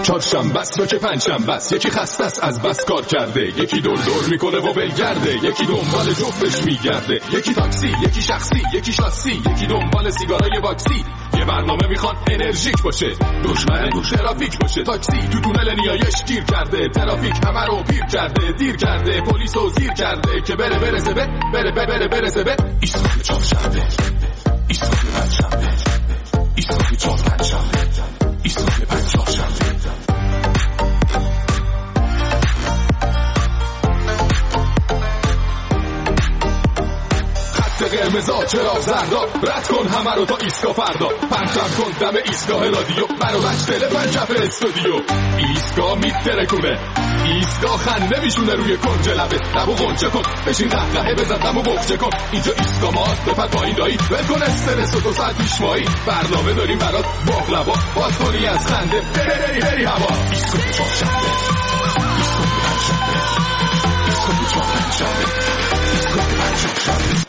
چهارشنبه است و که پنجشنبه است، یکی خسته است از بس کار کرده، یکی دور دور میکنه و ولگرده، یکی دنبال جفتش میگرده، یکی تاکسی، یکی شخصی، یکی شاسی، یکی دنبال سیگارای واکسی. یه برنامه میخوان انرژیک باشه، دشمن ترافیک باشه. تاکسی تو تونل نیایش گیر کرده، ترافیک همه رو پیر کرده، دیر کرده، پلیسو زیر کرده که برسه به ایستگاه چهارشنبه، ایستگاه پنجشنبه، ایستگاه چهارشنبه، ایستگاه پنجشنبه. قرمزا چراغ زردا، رد کن همه رو تا ایستگاه فردا، پرچم کن دم ایستگاه رادیو، منو بچ تلفن کف استودیو. ایستگاه میترکونه، ایستگاه خنده میشونه روی کنج لبه، لبو غنچه کن، بشین قهقهه بزن دمو بغچه کن. اینجا ایستگاه ماست، بپر پایین دایی، ول کن استرس و 2 ساعت پیشوایی، برنامه داریم برات باقلوا، باز کنی از خنده بری هوا. ایستگاه چهارشنبه، ایستگاه پنجشنبه، ایستگاه چهارشنبه، ایستگاه پنجشنبه.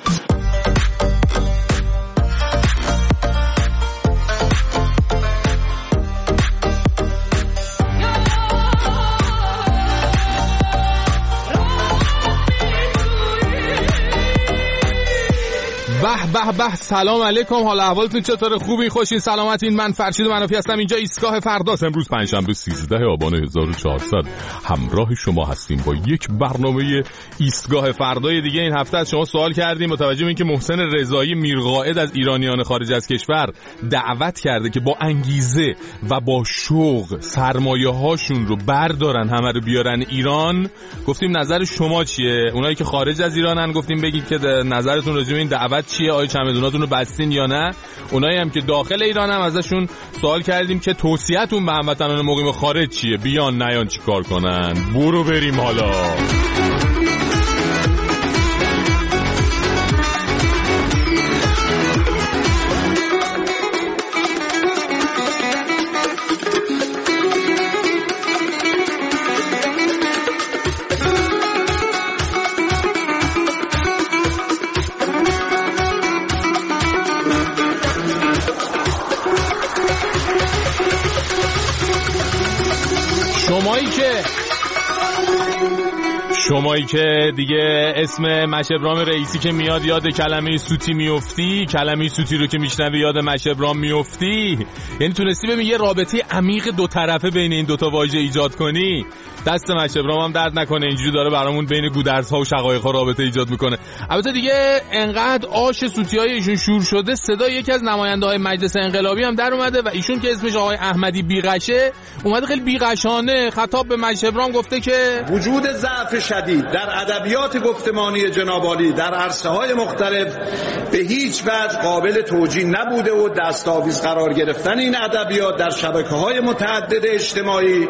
به سلام علیکم، حال احوالتون چطوره؟ خوبین؟ خوشین؟ سلامتین؟ من فرشید منافی هستم، اینجا ایستگاه فرداست. امروز پنجشنبه 13 آبان 1400 همراه شما هستیم با یک برنامه ایستگاه فردای دیگه. این هفته از شما سوال کردیم متوجه به اینکه محسن رضایی میرقائد از ایرانیان خارج از کشور دعوت کرده که با انگیزه و با شوق سرمایه هاشون رو بردارن، همه رو بیارن ایران. گفتیم نظر شما چیه؟ اونایی که خارج از ایرانن گفتیم بگید که نظرتون راجع به این دعوت چیه؟ آیا چمدوناتون رو بستین یا نه؟ اونایی هم که داخل ایران هم ازشون سوال کردیم که توصیه‌تون به هموطنان مقیم خارج چیه؟ بیان نیان چی کار کنن؟ برو بریم حالا. شمایی که دیگه اسم مشبرام رئیسی که میاد یاد کلمه سوتی میفتی، کلمه سوتی رو که میشنوی یاد مشبرام میفتی، یعنی تونستی ببین یه رابطه عمیق دو طرفه بین این دوتا واژه ایجاد کنی. دست مشبرام هم درد نکنه، اینجوری داره برامون بین گودرزها و شقایق‌ها رابطه ایجاد میکنه. البته دیگه انقدر آش سوتی‌های ایشون شور شده، صدا یکی از نماینده‌های مجلس انقلابی هم در اومده و ایشون که اسمش آقای احمدی بیغشه اومده خیلی بیغشانه خطاب به مشبرام گفته که وجود ضعف شدید در ادبیات گفتمانی جناب عالی در عرصه‌های مختلف به هیچ وجه قابل توجیه نبوده و دستاویز قرار گرفتن این ادبیات در شبکه‌های متعدد اجتماعی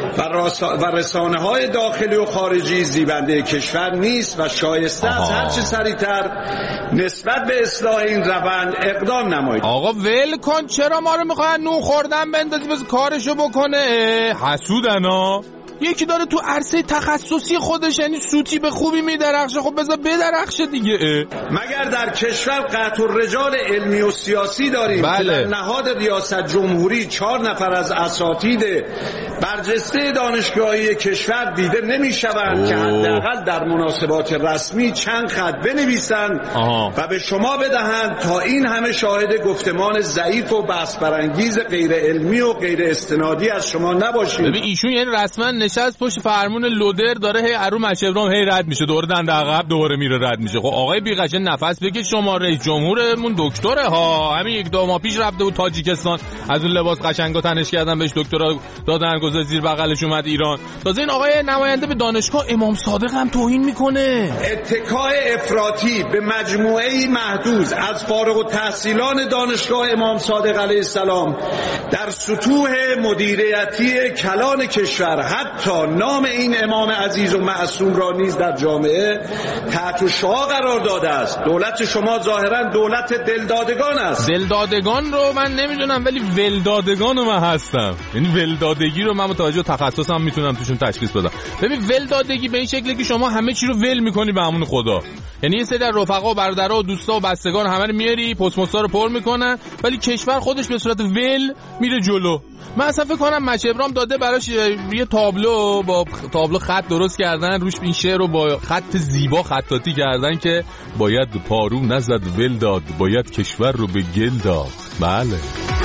و رسانه‌های داخلی و خارجی زیبنده کشور نیست و شایسته است هرچه سریعتر نسبت به اصلاح این روند اقدام نمایید. آقا ول کن، چرا ما رو میخواد نون خوردن بندازی بس کارشو بکنه؟ حسودن ها. یکی داره تو عرصه تخصصی خودش یعنی سوتی به خوبی میدرخشه، خب بذار بدرخشه دیگه. مگر در کشور قطع الرجال علمی و سیاسی داریم بله. که در نهاد ریاست جمهوری 4 نفر از اساتید برجسته دانشگاهی کشور دیده نمیشوند که حداقل در مناسبات رسمی چند خط بنویسند و به شما بدهند تا این همه شاهد گفتمان ضعیف و بحث برانگیز غیر علمی و غیر استنادی از شما نباشید. ببین ایشون یعنی رسما نشست پشت فرمون لودر داره هی ارو مشبرام هی رد میشه، دوره دنده عقب دوره میره رد میشه. خب آقای بیغشه نفس بکش، شما رئیس جمهورمون دکتره ها، همین 1-2 ماه پیش رفته بود تاجیکستان، از اون لباس قشنگا تنش کردن بهش دکترا دادن، گذاشت زیر بغلش اومد ایران. تازه این آقای نماینده به دانشگاه امام صادق هم توهین میکنه. اتکای افراطی به مجموعه‌ای محدود از فارغ التحصیلان دانشگاه امام صادق علیه السلام در سطوح مدیریتی کلان کشور، حتی نام این امام عزیز و معصوم را نیز در جامعه تحت شعاع قرار داده است. دولت شما ظاهرا دولت دلدادگان است. دلدادگان رو من نمیدونم ولی ولدادگان رو من هستم، یعنی ولدادگی رو من متوجه تخصصم میتونم توشون تشخیص بدم. ببین ولدادگی به این شکلی که شما همه چی رو ول میکنی به امون خدا، یعنی یه سری رفقا و برادرها و دوستا و بستگان همه رو میاری پستموستا رو پر میکنن، ولی کشور خودش به صورت ول میره جلو. من اصلا فکر کنم مچ ابرام داده براش یه تابلو، با تابلو خط درست کردن، روش این شعر رو با خط زیبا خطاطی کردن که باید پارو نزد ول داد، باید کشور رو به گل داد. بله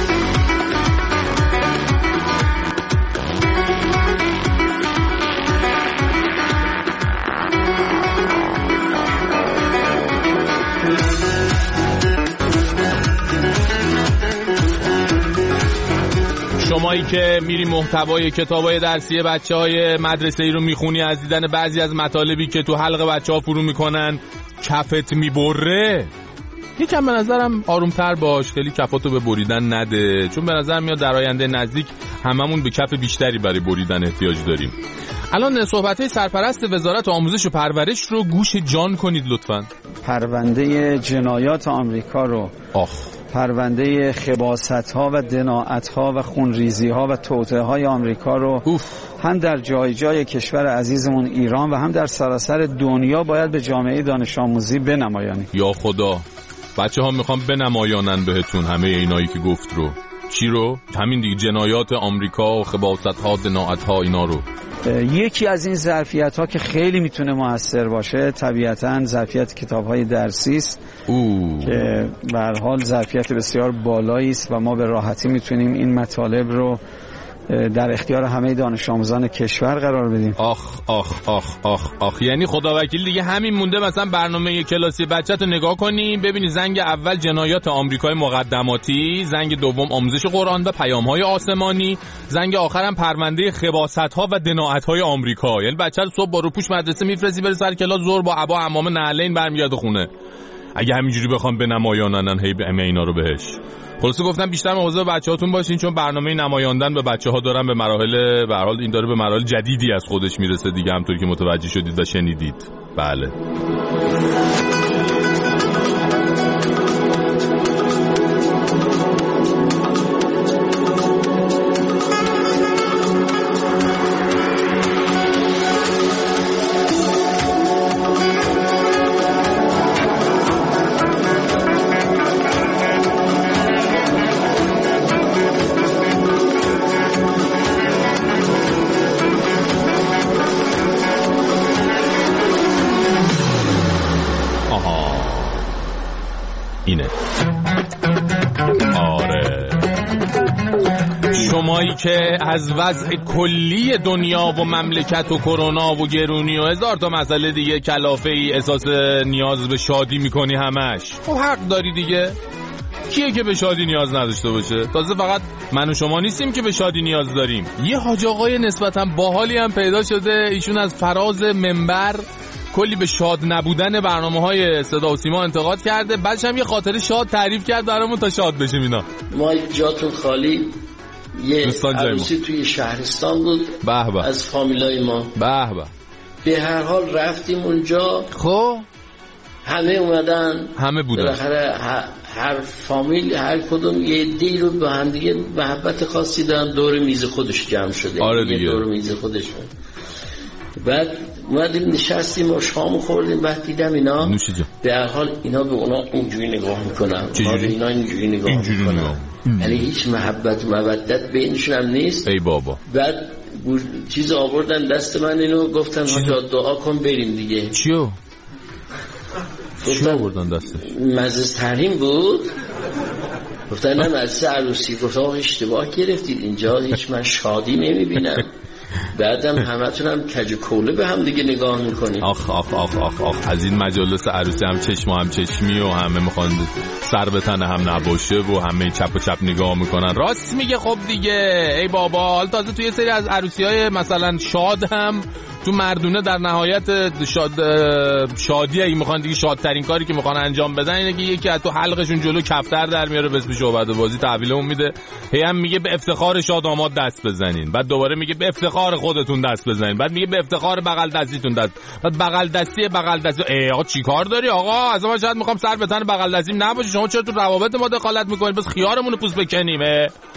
شمایی که میری محتوای کتابای درسی بچه‌های مدرسه‌ای رو میخونی، از دیدن بعضی از مطالبی که تو حلق بچه‌ها فرو میکنن کفت میبره، یکم به نظرم آرومتر باش، خیلی کفاتو به بریدن نده، چون به نظر میاد در آینده نزدیک هممون به کف بیشتری برای بریدن احتیاج داریم. الان صحبت‌های سرپرست وزارت آموزش و پرورش رو گوش جان کنید لطفاً. پرونده جنایات آمریکا رو، پرونده خباثت‌ها و دناعت‌ها و خونریزی‌ها و توطئه‌های آمریکا رو هم در جای جای کشور عزیزمون ایران و هم در سراسر دنیا باید به جامعه دانش آموزی بنمایانیم. یا خدا، بچه‌ها میخوام بنمایانن بهتون همه اینایی که گفت رو. چی رو؟ همین دیگه، جنایات آمریکا و خباثت‌ها، دناعت‌ها، اینا رو. یکی از این ظرفیت‌ها که خیلی میتونه موثر باشه طبیعتاً ظرفیت کتاب‌های درسی است که به هر حال ظرفیت بسیار بالایی است و ما به راحتی میتونیم این مطالب رو در اختیار همه دانش آموزان کشور قرار بدیم. آخ یعنی خداوکیل دیگه همین مونده مثلا برنامه کلاسی بچه‌تو نگاه کنی ببینی زنگ اول جنایات آمریکای مقدماتی، زنگ دوم آموزش قرآن و پیام‌های آسمانی، زنگ آخرم پرونده خباثت‌ها و دناعت‌های آمریکا. یعنی بچه رو صبح با روپوش مدرسه میفرستی بره سر کلاس، ظهر با عبا عمامه نعلین برمیگرده خونه. اگه همینجوری بخوام به نمایانن هی همه اینا رو بهش. خلاصه گفتم بیشتر مواظب بچه‌هاتون باشین، چون برنامه نمایاندن به بچه‌ها دارن به مراحل، به هر حال این داره به مراحل جدیدی از خودش میرسه دیگه، همونطوری که متوجه شدید و شنیدید. بله. شمایی که از وضع کلی دنیا و مملکت و کرونا و گرونی و هزار تا مسئله دیگه کلافه ای احساس نیاز به شادی میکنی همش، خب حق داری دیگه. کیه که به شادی نیاز نداشته باشه؟ تازه فقط من و شما نیستیم که به شادی نیاز داریم. یه حاج آقای نسبتا باحالی هم پیدا شده، ایشون از فراز منبر کلی به شاد نبودن برنامه‌های صدا و سیما انتقاد کرده، بعدش هم یه خاطره شاد تعریف کرد برامون تا شاد بشیم. اینا ما جاتون خالی، یه عروسی توی شهرستان بود از فامیلای ما، به هر حال رفتیم اونجا، خب همه اومدن، همه بودن، بالاخره هر فامیل هر کدوم یه دی رو به هم دیگه محبت خاصی دارن، دور میز خودش جمع شده. آره دیگه، دور میز خودش. بعد اومدیم نشستیم و شام خوردیم، بعد دیدم اینا به هر حال اینا به اونا اینجوری نگاه میکنن، اینا اینجوری نگاه میکنن، یعنی هیچ محبت و مودت بینشون هم نیست. ای بابا. بعد چیز آوردن دست من، اینو گفتن حالا دعا کن بریم دیگه. چیو آوردن دستش؟ مجلس تحریم بود. گفتن نه مجلس عروسی. گفتم اشتباه گرفتید، اینجا هیچ من شادی نمیبینم. بعدم همتون هم کج کوله به هم دیگه نگاه میکنیم. آخ از این مجالس عروسی هم چشم و هم چشمی و همه میخوان سر به تن هم نباشه و همه چپ و چپ نگاه میکنن. راست میگه. خب دیگه ای بابا، حال تازه توی سری از عروسی‌های مثلا شاد هم تو مردونه در نهایت شادی اگه میخوان دیگه شادترین کاری که میخوان انجام بدن اینه که یکی از تو حلقشون جلو کفتر در میاره به اسم شعبده بازی تحویلمون میده، هی هم میگه به افتخار شاداماد دست بزنین، بعد دوباره میگه به افتخار خودتون دست بزنین، بعد میگه به افتخار بغل دستیتون دست، بعد بغل دستی آقا چیکار داری آقا؟ از ما شاید میخوام سر به تن بغل دستیم نباشه، شما چرا تو روابط ما دخالت میکنین؟ بس خیارمون رو پوست بکنیم.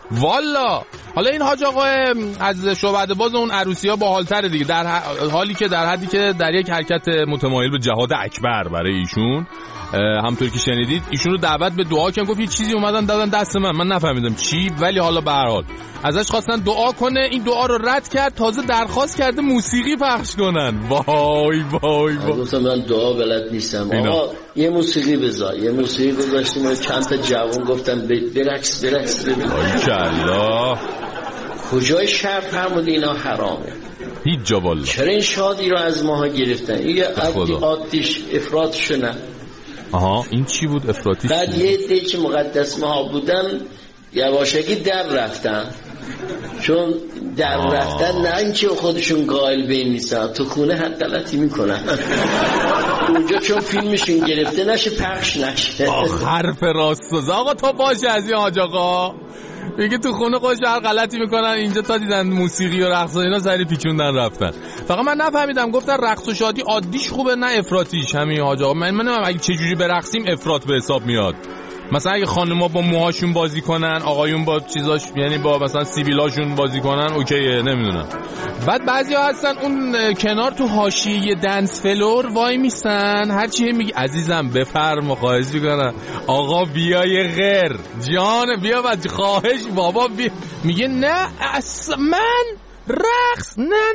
والا. حالا این حاج آقا از شعبده باز اون عروسی‌ها باحال‌تره دیگه، در حالی که در حدی که در یک حرکت متمایل به جهاد اکبر برای ایشون، همونطور که شنیدید ایشون رو دعوت به دعا کردن، گفت یه چیزی اومدن دادن دست من نفهمیدم چی، ولی حالا به هر حال ازش خواستن دعا کنه، این دعا رو رد کرد، تازه درخواست کرده موسیقی پخش کنن. وای وای وای. گفتم من دعا بلد نیستم، آقا یه موسیقی بذار. یه موسیقی گذاشتیم و چند تا جوان گفتم برقص ببین. ماشاءالله. کجای شهر فرمود اینا حرامه؟ هیچ جا والا. چرا این شادی رو از ماها گرفتن؟ این عادیش افراطشو نه. آها این چی بود افراطیش؟ بعد یه عده که مقدس ماها بودن یواشکی در رفتن، چون در رفتن نه اینکه خودشون قائل به این نیستن، تو خونه حد غلطی میکنن اونجا، چون فیلمشون گرفته نشه پخش نشه. حرف راست. آقا تو باشه از این حاج آقا میگه تو خونه خودش هر غلطی میکنن، اینجا تا دیدن موسیقی و رقص و اینا سری پیچوندن رفتن. فقط من نفهمیدم گفتن رقص و شادی عادیش خوبه نه افراطیش. همین حاج آقا من نمیدونم اگه چه جوری برقصیم افراط به حساب میاد. مثلا اگه خانم‌ها با موهاشون بازی کنن، آقایون با چیزاش یعنی با مثلا سیبیلاشون بازی کنن اوکیه، نمیدونم. بعد بعضیا هستن اون کنار تو حاشیه دنس فلور وای میسن، هر چی میگی عزیزم بفرما خواهش میکنم آقا بیای غیر جان بیا بچه خواهش بابا بیا. میگه نه من رقص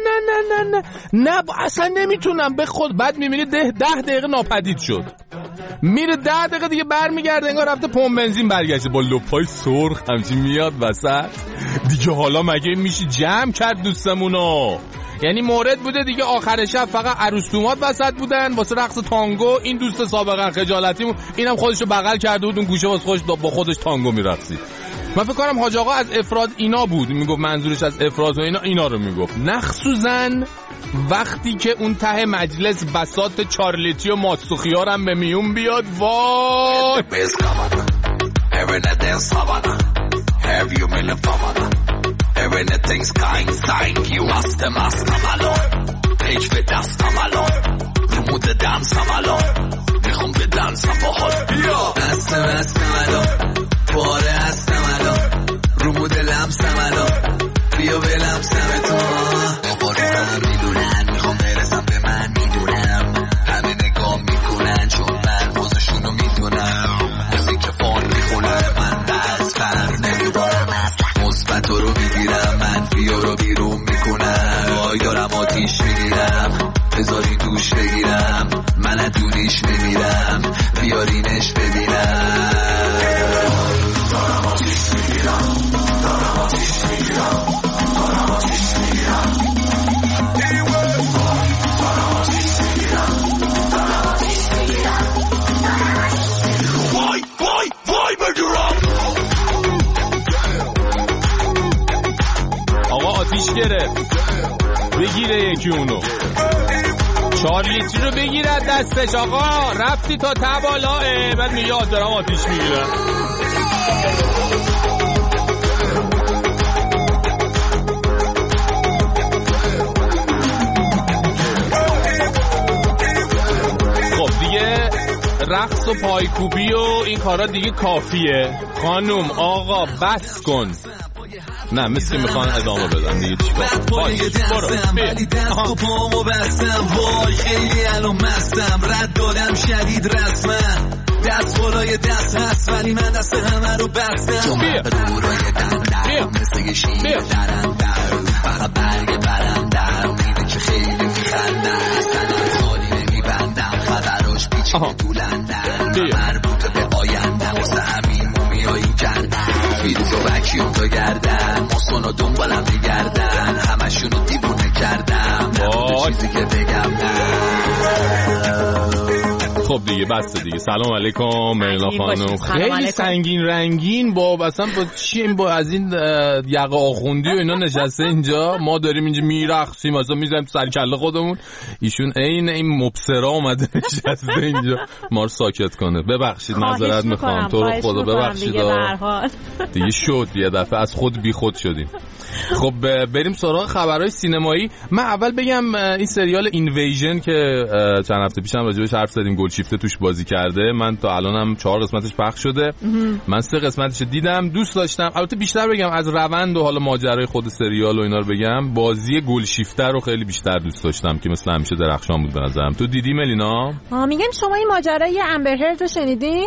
نه اصلا نمیتونم به خود. بعد میبینی 10 دقیقه ناپدید شد، میره 10 دقیقه دیگه برمیگرده انگار رفته پمپ بنزین برگشته با لپای سرخ همچین میاد وسط دیگه. حالا مگه میشه جمع کرد دوستمونو؟ یعنی مورد بوده دیگه آخر شب فقط عروسومات وسط بودن واسه رقص تانگو. این دوست سابقا خجالتیمون اینم خودشو بغل کرده بود اون گوشه واسه خودش با خودش تانگو میرقصید. من فکر کنم حاج آقا از افراد اینا بود، میگفت منظورش از افراد و اینا رو میگفت، مخصوصا وقتی که اون ته مجلس بساط 4 لیتری و ماستو خیارم به میون بیاد. وای میخوام به دنسم باحال دستم الان پاره هستم الان رو مود لمسم الان بیا به لمسم تو بابا رو هم میدونن میخوام برسم به من میدونم همه نگاه میکنن چون من بازشونو میدونم موزیک فون میخونم من دست فرد نمیبارم مثبت رو میگیرم منفی رو بیرون میکنم وای دارم آتیش میگیرم بذاری دوش بگیرم من از دونیش میمیرم بیارینش ببینم دارم آتیش میگیرم دارم آتیش میگیرم دارم آتیش میگیرم دارم آتیش میگیرم دارم آتیش میگیرم وای وای وای بگیرم. آقا آتیش گرفت بگیره یکی اونو 4 لیتری رو بگیره دستش. آقا رفتی تا تبالاه بعد میاد دارم آتیش میگیرم. خب دیگه رقص و پایکوبی و این کارا دیگه کافیه. خانوم آقا بس کن. نه مثل میخوان ادامه بدن دیگه چیکار باش برو ولی دست و پامو بستم وای خیلی الان مستم رد دادم شدید رسمن دست بالای دست هست ولی من دست همه رو بستم دورای دندم مثل یه شیر درندم فقط برگ برندم میده که خیلی میخندم اصلا خالی نمیبندم خبراش پیچیده تو لندن مربوط به آیندم واسه همین مومیایی کردم فیروز و وکیوم تو گردن مصون و دنبالم میگردن همشونو دیوونه کردم نبوده چیزی که بگم نه. خب دیگه بسته دیگه. سلام علیکم میلا خانم. خیلی سنگین رنگین با اصلا با چی با از این یقه آخوندی و اینا نشسته اینجا، ما داریم اینجا میرقصیم اصلا میذاریم سر کله خودمون، ایشون این مبصرا اومده نشسته اینجا ما رو ساکت کنه. ببخشید معذرت میخوام تو رو خدا ببخشید دیگه شد یه دفعه از خود بی خود شدیم. خب بریم سراغ خبرهای سینمایی. من اول بگم این سریال اینویژن که چند هفته پیشم راجعش حرف زدیم گلچی گلشیفته توش بازی کرده. من تا الانم 4 قسمتش پخش شده. من 3 قسمتش دیدم، دوست داشتم. البته بیشتر بگم از روند و حالا ماجرای خود سریال و اینا رو بگم، بازی گلشیفته رو خیلی بیشتر دوست داشتم که مثلا همیشه درخشان بود به نظرم. تو دیدی ملینا؟ میگم شما این ماجرای امبر هرد رو شنیدی؟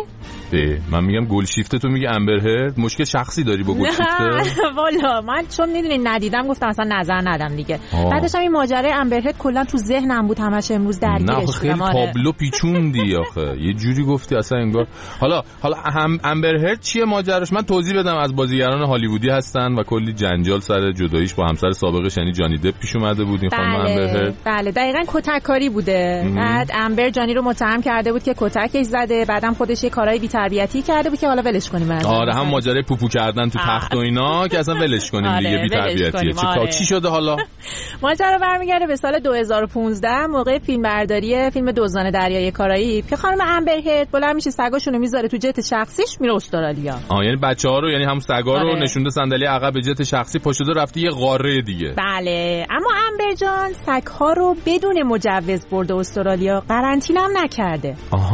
من میگم گلشیفته، تو میگی امبر هرد. مشکل شخصی داری با گلشیفته؟ نه والا من چون میدونی ندیدم گفتم اصلا نظر ندم دیگه. بعدش هم این ماجرای امبر هرد کلا تو ذهنم بود همش، امروز درگیرش شدم. نه خیلی تابلو پیچوندی آخه، یه جوری گفتی اصلا انگار. حالا امبر هرد چیه ماجراش؟ من توضیح بدم. از بازیگران هالیوودی هستن و کلی جنجال سر جداییش با همسر سابقش یعنی جانی دپ پیش اومده بود. این خانم امبر هرد بله دقیقاً کتککاری بوده. بعد امبر جانی رو متهم کرده بود که کتکش زده، بعدم خودش یه کارهای بی‌تربیتی کرده بود که حالا ولش کنیم. آره هم ماجرای پوپو کردن تو تخت و اینا که اصلا ولش کنیم دیگه، بی‌تربیتیه. چی شده حالا؟ ماجرا برمیگرده به سال 2015 موقع فیلمبرداری فیلم دزدان دریای کارائیب که خانم امبر هرد بلند میشه سگاشونو میذاره تو جت شخصیش میره استرالیا. یعنی بچه‌ها رو، یعنی هم سگا رو نشونده صندلی عقب جت شخصی، پاشده رفته یه قاره دیگه. بله اما امبر جان سگ‌ها رو بدون مجوز برده استرالیا، قرنطینه هم نکرده.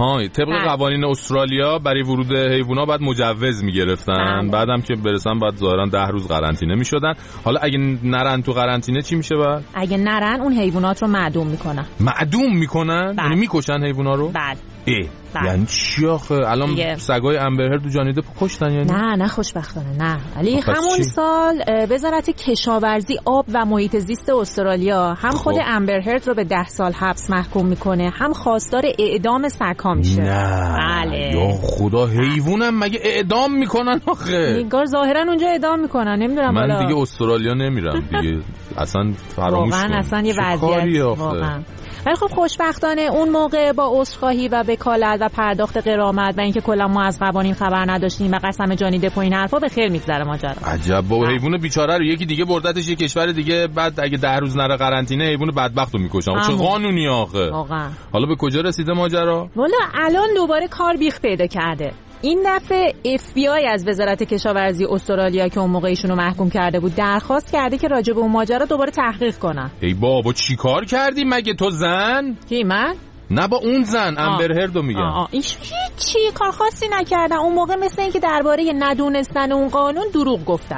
طبق قوانین استرالیا برای ورود حیونا باید مجوز میگرفتن، بعدم که برسن بعد ظاهرا 10 روز قرنطینه میشدن. حالا اگه نرن تو قرنطینه چی میشه بعد؟ اگه نرن اون حیوانات رو معدوم میکنن. معدوم میکنن؟ یعنی میکشن حیونا رو؟ بله. یعنی چی آخه؟ الان سگای امبر هرد و جانی دپ کشتن یعنی؟ نه خوشبختانه نه. ولی همون سال وزارت کشاورزی، آب و محیط زیست استرالیا هم خود امبر هرد رو به 10 سال حبس محکوم میکنه، هم خواستار اعدام سگ‌ها میشه. نه بله. یا خدا، حیوانم مگه اعدام میکنن آخه؟ انگار ظاهرا اونجا اعدام میکنن، نمیدونم. من دیگه استرالیا نمیرم دیگه، اصلا فراموش کنم. واقعا اصلا یه وضعیت واقعا. ولی خب خوشبختانه اون موقع با عذرخواهی و وکالت و پرداخت غرامت و اینکه کلا ما از قوانین خبر نداشتیم و قسم جانی دپ و این حرفا به خیر میگذره ماجرا. عجب بابا، حیوان بیچاره رو یکی دیگه بردتش یه کشور دیگه، بعد اگه 10 روز نره قرنطینه حیوان بدبختو میکشن. چه قانونی آخه واقعا. حالا به کجا رسیده ماجرا؟ والا الان دوباره کار بیخ پیدا کرده. این دفعه FBI از وزارت کشاورزی استرالیا که اون موقع ایشونو محکوم کرده بود درخواست کرده که راجع به اون ماجرا دوباره تحقیق کنن. ای بابا چی کار کردی مگه تو زن؟ کی من؟ نه با اون زن امبر هردو میگم. هیچی کار خاصی نکردن اون موقع، مثل اینکه درباره ندونستن اون قانون دروغ گفتن.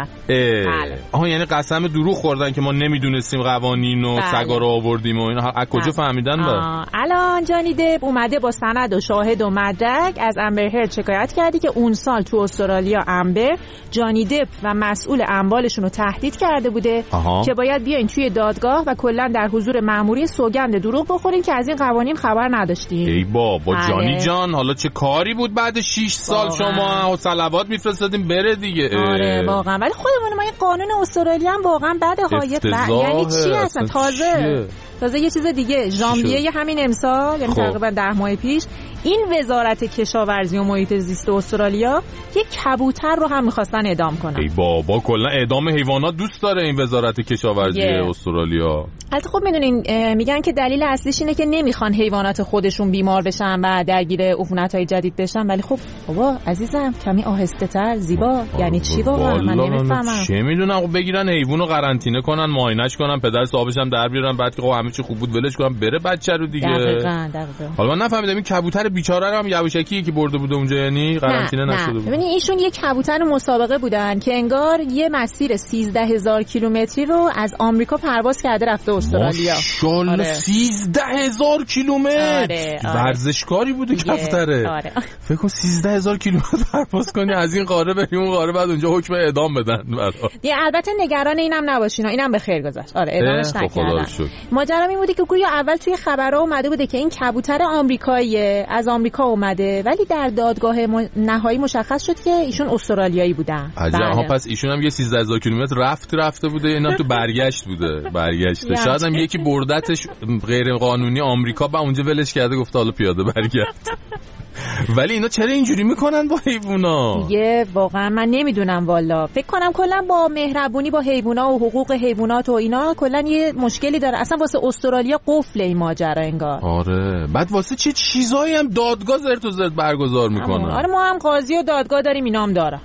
یعنی قسم دروغ خوردن که ما نمیدونستیم قوانین و سگا رو آوردیم و اینا. از کجا فهمیدن با؟ الان جانی دپ اومده با سند و شاهد و مدرک از امبر هرد شکایت کردی که اون سال تو استرالیا امبر جانی دپ و مسئول اموالشون رو تهدید کرده بوده که باید بیاین توی دادگاه و کلا در حضور مأموری سوگند دروغ بخورین که از این قوانین خبر نداشتیم. ای بابا جانی جان، حالا چه کاری بود بعد 6 سال شما صلوات میفرستادیم بره دیگه. آره واقعا. ولی خودمون ما این قانون استرالیا هم واقعا بده یعنی چی اصلا؟ تازه یه چیز دیگه، ژانویه همین امسال یعنی تقریبا 10 ماه پیش این وزارت کشاورزی و محیط زیست استرالیا یک کبوتر رو هم می‌خواستن اعدام کنن. ای بابا کلا اعدام حیوانات دوست داره این وزارت کشاورزی استرالیا. البته خب میدونین میگن که دلیل اصلیش اینه که نمیخوان حیوانات خودشون بیمار بشن و درگیر عفونت‌های جدید بشن. ولی خب بابا عزیزم کمی آهسته‌تر زیبا، یعنی چی واقعا من نمیفهمم. چه میدونم، بگیرن حیوانو قرنطینه کنن، معاینش کنن، پدر صاحبش هم در بیارن، بعد که خب همه چی خوب بود ولش کنن بره بچه رو دیگه. دقیقاً. حالا من نفهمیدم این کبوتر بیچاره رو هم یواشکی که برده بوده اونجا یعنی قرنطینه نشده بود. ببینید ایشون یک کبوتر مسابقه بودن که انگار یه مسیر 13000 کیلومتری رو از آمریکا پرواز کرده رفته استرالیا. ماشاءالله 13000 کیلومتر. ورزشکاری بوده کبوتره. فکر کن 13000 کیلومتر پرواز کنی از این قاره بری اون قاره، بعد اونجا حکم اعدام بدن. البته نگران اینم نباشین، اینم به خیر گذشت. اعدامش نکردن. ماجرا این بوده که گویا اول توی خبرها اومده بوده که این کبوتر آمریکاییه، از آمریکا اومده، ولی در دادگاه نهایی مشخص شد که ایشون استرالیایی بودن. پس ایشون هم یه 13000 کیلومتر رفته بوده، اینا تو برگشت بوده. برگشته. شاید هم یکی بردتش غیر قانونی آمریکا، با اونجا ولش کرده گفته حالا پیاده برگرد. ولی اینا چرا اینجوری میکنن با حیوونا؟ دیگه واقعا من نمیدونم والا. فکر کنم کلا با مهربونی با حیوونا و حقوق حیوانات و اینا کلا یه مشکلی داره. اصلا واسه استرالیا قفل این ماجرا انگار. آره. بعد واسه چه چیزایی هم دادگاه زرت و زرت برگزار میکنن. آره ما هم قاضی و دادگاه داریم، اینا هم دارن.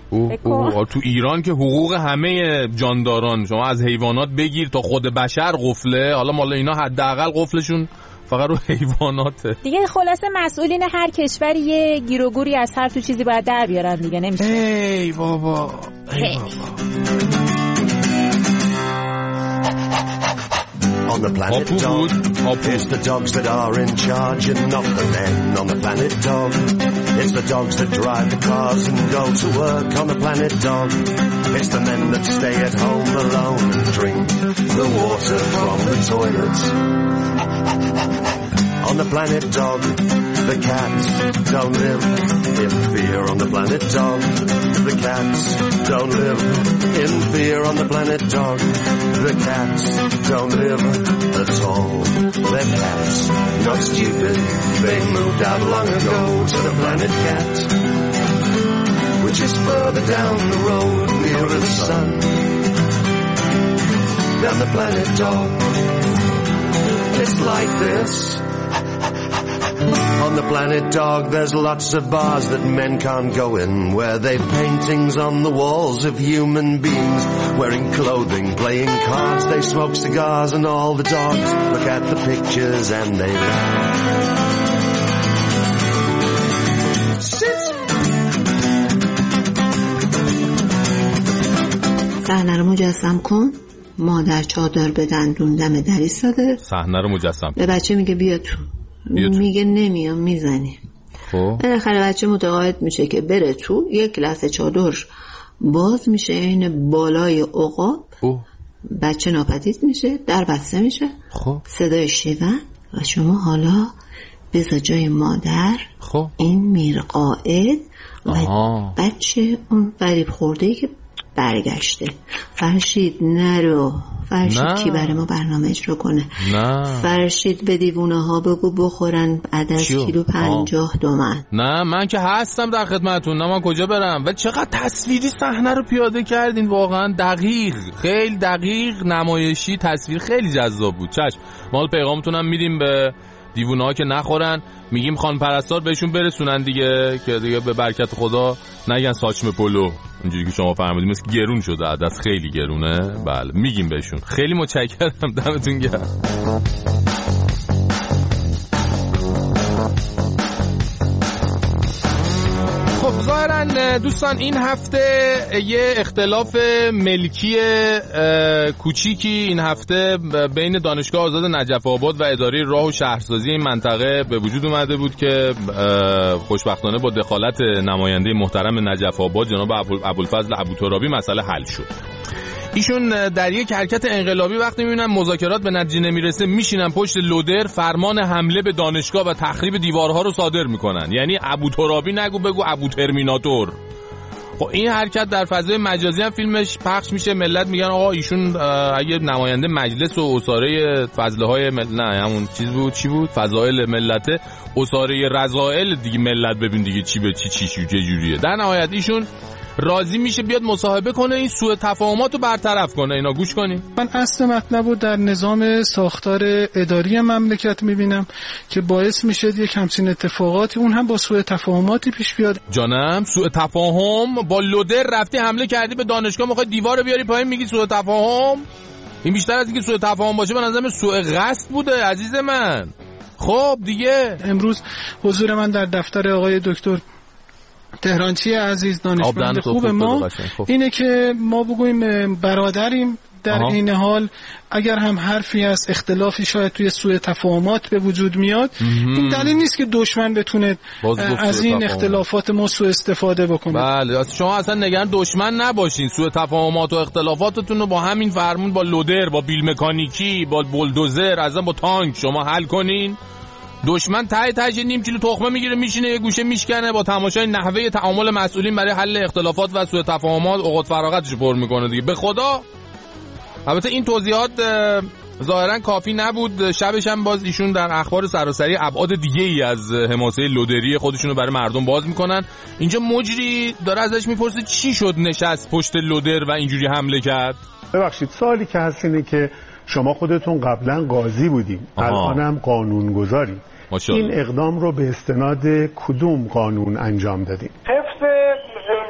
تو ایران که حقوق همه جانداران، شما از حیوانات بگیر تا خود بشر قفله. حالا مال اینا حداقل قفلشون فقط رو حیواناته دیگه. خلاصه مسئولین هر کشوری یه گیر و گوری از هر تو چیزی باید در بیارن دیگه، نمیشه. ای بابا ای بابا. On the planet dog, it's the dogs that are in charge and not the men on the planet dog. It's the dogs that drive the cars and go to work on the planet dog. It's the men that stay at home alone and drink the water from the toilets. On the planet dog, the cats don't live in fear on the planet dog. The cats don't live in fear on the planet dog. The cats don't live at all. They're cats, not stupid. They moved out long ago to the planet cat, which is further down the road nearer the sun than the planet dog. It's like this. On the planet dog, there's lots of bars that men can't go in, where they've paintings on the walls of human beings wearing clothing, playing cards, they smoke cigars, and all the dogs look at the pictures and they laugh. صحنه رو مجسم کن. مادر چادر به دندون دم در ایستاده. صحنه رو مجسم به بچه میگه بیا تو. میگه نمیام، میزنی. خب بالاخره بچه متقاعد میشه که بره تو. یک لحظه چادر باز میشه این بالای عقاب. بچه ناپدید میشه، در بسته میشه. خب صدای شیون و شما حالا بذار جای مادر. خب این میره قاعد و بچه اون فریب خورده که برگشته. فرشید نرو. فرشید کی برای ما برنامه اجرا کنه؟ نه. فرشید به دیوونه ها بگو بخورن بعد از کیلو 50 تومن. نه من که هستم در خدمتون. نه من کجا برم؟ و چقدر تصویری صحنه رو پیاده کردین، واقعا دقیق، خیلی دقیق، نمایشی، تصویر خیلی جذاب بود. چشم ما پیغامتونم میدیم به دیوونه ها که نخورن. میگیم خان پرستار بهشون برسونن دیگه، که دیگه به برکت خدا نگن ساچمه پلو، اینجوری که شما فهمیدید مثل گرون شده، عدد خیلی گرونه. بله میگیم بهشون. خیلی متشکرم، دمتون گرم. خب ظاهرا دوستان این هفته یه اختلاف ملکی کوچیکی این هفته بین دانشگاه آزاد نجف آباد و اداره راه و شهرسازی این منطقه به وجود اومده بود که خوشبختانه با دخالت نماینده محترم نجف آباد جناب ابوالفضل ابوترابی مسئله حل شد. ایشون در یک حرکت انقلابی وقتی میبینن مذاکرات به نتیجه نمیرسه میشینن پشت لودر فرمان حمله به دانشگاه و تخریب دیوارها رو صادر میکنن. یعنی ابوترابی نگو بگو ابو ترمیناتور. خب این حرکت در فضای مجازی هم فیلمش پخش میشه، ملت میگن آقا ایشون اگه نماینده مجلس و اساره فضلهای نه همون چیز بود، چی بود، فضائل ملته، اساره رذائل دیگه ملت ببین دیگه چی به چی جوریه. در نهایت ایشون راضی میشه بیاد مصاحبه کنه، این سوء تفاهمات رو برطرف کنه. اینا گوش کنیم. من اصل مطلب رو در نظام ساختار اداری مملکت میبینم که باعث میشه یک همچین اتفاقاتی اون هم با سوء تفاهماتی پیش بیاد. جانم سوء تفاهم؟ با لودر رفتی حمله کردی به دانشگاه میخوای دیوار رو بیاری پایین میگی سوء تفاهم؟ این بیشتر از اینکه سوء تفاهم باشه به نظرم سوء قصد بوده عزیز من. خب دیگه امروز حضور من در دفتر آقای دکتر تهرانچی عزیز دانشمند خوب ما اینه که ما بگوییم برادریم در این حال. اگر هم حرفی از اختلافی شاید توی سوء تفاهمات به وجود میاد این دلیل نیست که دشمن بتونه از این اختلافات ما سوء استفاده بکنه. بله شما اصلا نگران دشمن نباشین، سوء تفاهمات و اختلافاتتون رو با همین فرمون، با لودر، با بیل مکانیکی، با بولدوزر، اصلا با تانک شما حل کنین. دشمن ته نیم کیلو تخمه میگیره میشینه یه گوشه میشکنه، با تماشای نحوه تعامل مسئولین برای حل اختلافات و سوء تفاهمات اوقات فراغتش پر میکنه دیگه. به خدا البته این توضیحات ظاهرا کافی نبود. شبش هم باز ایشون در اخبار سراسری ابعاد دیگه ای از حماسه لودری خودشونو برای مردم باز میکنن. اینجا مجری داره ازش میپرسه چی شد نشست پشت لودر و اینجوری حمله کرد. ببخشید سوالی که هست اینه که شما خودتون قبلا قاضی بودیم، الانم قانونگذاری. این اقدام رو به استناد کدوم قانون انجام دادیم؟ حفظ به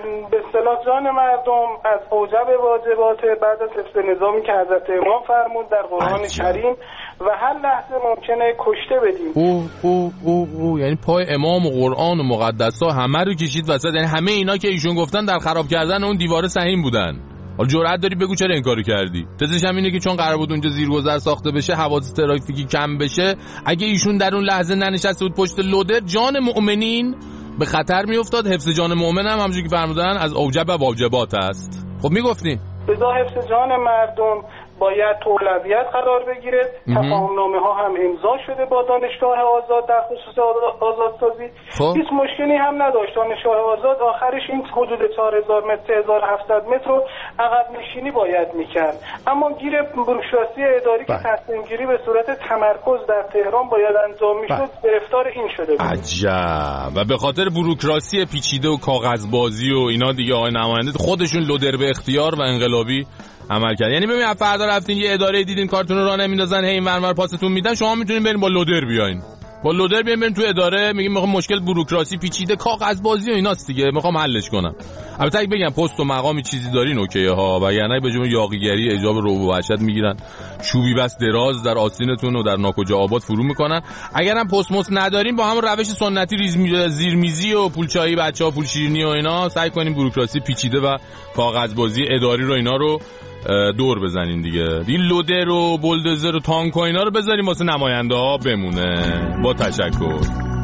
اصطلاح جان مردم از اوجب واجبات بعد از حفظ نظامی که حضرت امام فرمود در قرآن کریم و هر لحظه ممکنه کشته بدیم. یعنی پای امام و قرآن و مقدسا همه رو کشید وسط. یعنی همه اینا که ایشون گفتن در خراب کردن اون دیواره سهیم بودن. حالا جرأت داری بگو چرا این کارو کردی؟ تزش هم اینه که چون قرار بود اونجا زیرگذر ساخته بشه، حوادث ترافیکی کم بشه، اگه ایشون در اون لحظه ننشسته بود پشت لودر، جان مؤمنین به خطر میافتاد. حفظ جان مؤمن هم همونجوری که فرمودن از اوجب و واجبات است. خب میگفتین بذا حفظ جان مردم باید تو اولویت قرار بگیره. تفاهم‌نامه ها هم امضا شده با دانشگاه آزاد در خصوص آزادسازی. هیچ مشکلی هم نداشت. دانشگاه آزاد آخرش این حدود 4000 متر 3700 متر رو عقب نشینی باید میکرد، اما گیر بروکراسی اداری که تصمیم گیری به صورت تمرکز در تهران باید انجام میشد گرفتار این شده بود. عجب. و به خاطر بروکراسی پیچیده و کاغذبازی و اینا دیگه آقای نماینده خودشون لودر به اختیار و انقلابی عمل کرد. یعنی ببین فردا رفتین یه اداره دیدین کارتون رو راه نمیندازن، هی اینور پاستون میدن، شما میتونین برین با لودر بیاین. با لودر بریم تو اداره، میگیم میخوام مشکل بوروکراسی پیچیده کاغذبازی و ایناست دیگه، میخوام حلش کنم. البته اگه بگم پست و مقامی چیزی دارین اوکیه ها، وگرنه به جای یاغیگری اجاب رو و وحشت میگیرن، چوبی بس دراز در آستینتون و در ناکجا آباد فرو میکنن. اگرم پست مست ندارین با هم روش سنتی زیرمیزی و پولچایی بچه‌ها پول شیرینی و اینا سعی کنین بوروکراسی پیچیده و کاغذبازی اداری رو اینا رو دور بزنین دیگه. این لودر و بولدوزر و تانک و اینا رو بذاریم واسه نماینده ها بمونه. با تشکر.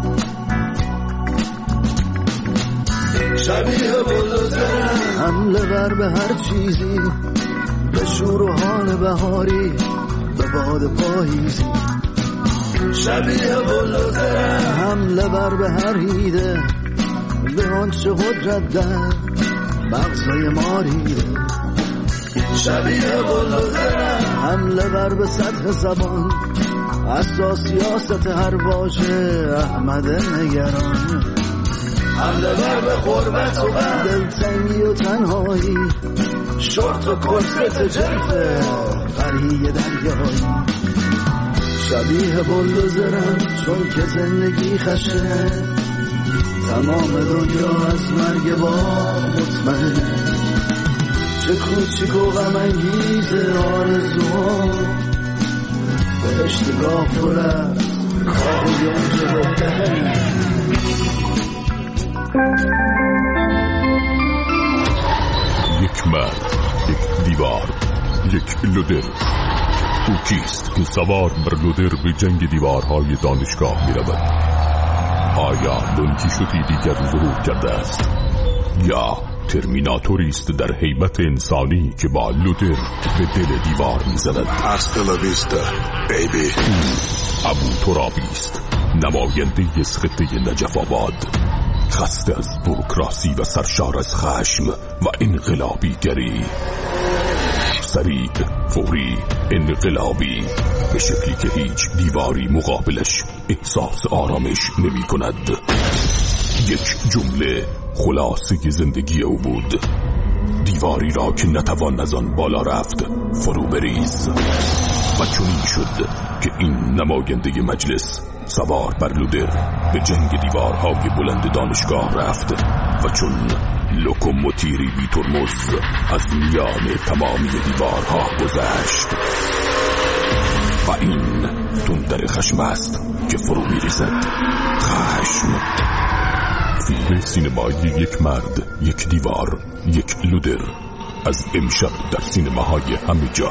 شبیه بولدوزرم حمله بر به هر چیزی، به شور و حال بهاری، به باد پاییزی. شبیه بولدوزرم حمله بر به هر هیده، به آنچه قدرت در مغزای ما ریده. شبیه بولدوزرم حمله بر به سطح زبان، اساس سیاست هر واژه احمد نگران. حمله بر به غربت و دلتنگی و تنهایی، شورت و کرست جلفه قریه دریایی. شبیه بولدوزرم چون که زندگی خشنه، تمام دنیا از مرگ با مطمئنه. چه کوچیک و غم انگیز آرزوها، بهشت گاه پرد کار یونجه بهتره. یک مرد، یک دیوار، یک لودر. او کیست که سوار بر لودر به جنگ دیوارهای دانشگاه می رود؟ آیا دون کیشوتی دیگر ظهور کرده است؟ یا ترمیناتوری است در هیبت انسانی که با لودر به دل دیوار می‌زند؟ هاستا لا ویستا بیبی. ابو ترابی است، نماینده خطه نجف آباد، خسته از بوروکراسی و سرشار از خشم و انقلابی گری. سریع، فوری، انقلابی، به شکلی که هیچ دیواری مقابلش احساس آرامش نمی کند. یک جمله خلاصه زندگی او بود: دیواری را که نتوان از آن بالا رفت فرو بریز. و چنین شد که این نماینده مجلس سوار بر لودر به جنگ دیوارهای بلند دانشگاه رفت و چون لوکوموتیری بی ترمز از میان تمامی دیوارها گذشت. و این تندر خشم است که فرو میریزد. خشم. فیلم سینمایی یک مرد، یک دیوار، یک لودر، از امشب در سینماهای همه جا.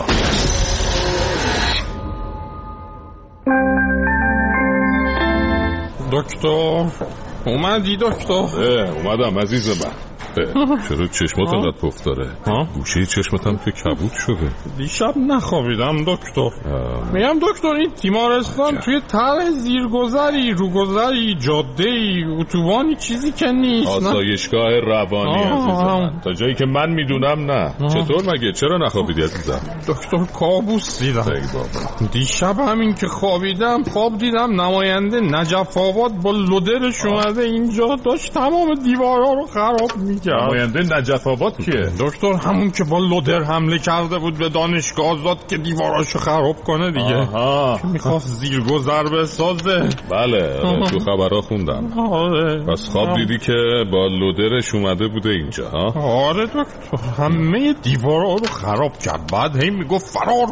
دکتر اومدی دکتر؟ اومدم عزیز من. چرا چشمات انقدر پف داره؟ گوشه چشماتم که کبود شده. دیشب نخوابیدم دکتر. میگم دکتر این تیمارستان توی طرح زیرگذری، روگذری، جاده‌ای، اتوبانی چیزی که نیست. آسایشگاه روانی عزیزم. تا جایی که من میدونم نه. چطور مگه؟ چرا نخوابیدی عزیزم؟ دکتر کابوس دیدم. دیشب همین که خوابیدم خواب دیدم نماینده نجف آباد با لودرش اومده اینجا داشت تمام دیوارها رو خراب می‌کرد. کرد. نماینده نجف آباد کیه؟ دکتر همون که با لودر حمله کرده بود به دانشگاه آزاد که دیواراشو خراب کنه دیگه. که میخواست زیرگذر بسازه. بله تو خبرها خوندم. پس خواب دیدی که با لودرش اومده بوده اینجا ها؟ آره دکتر همه دیوارا رو خراب کرد. بعد هی میگفت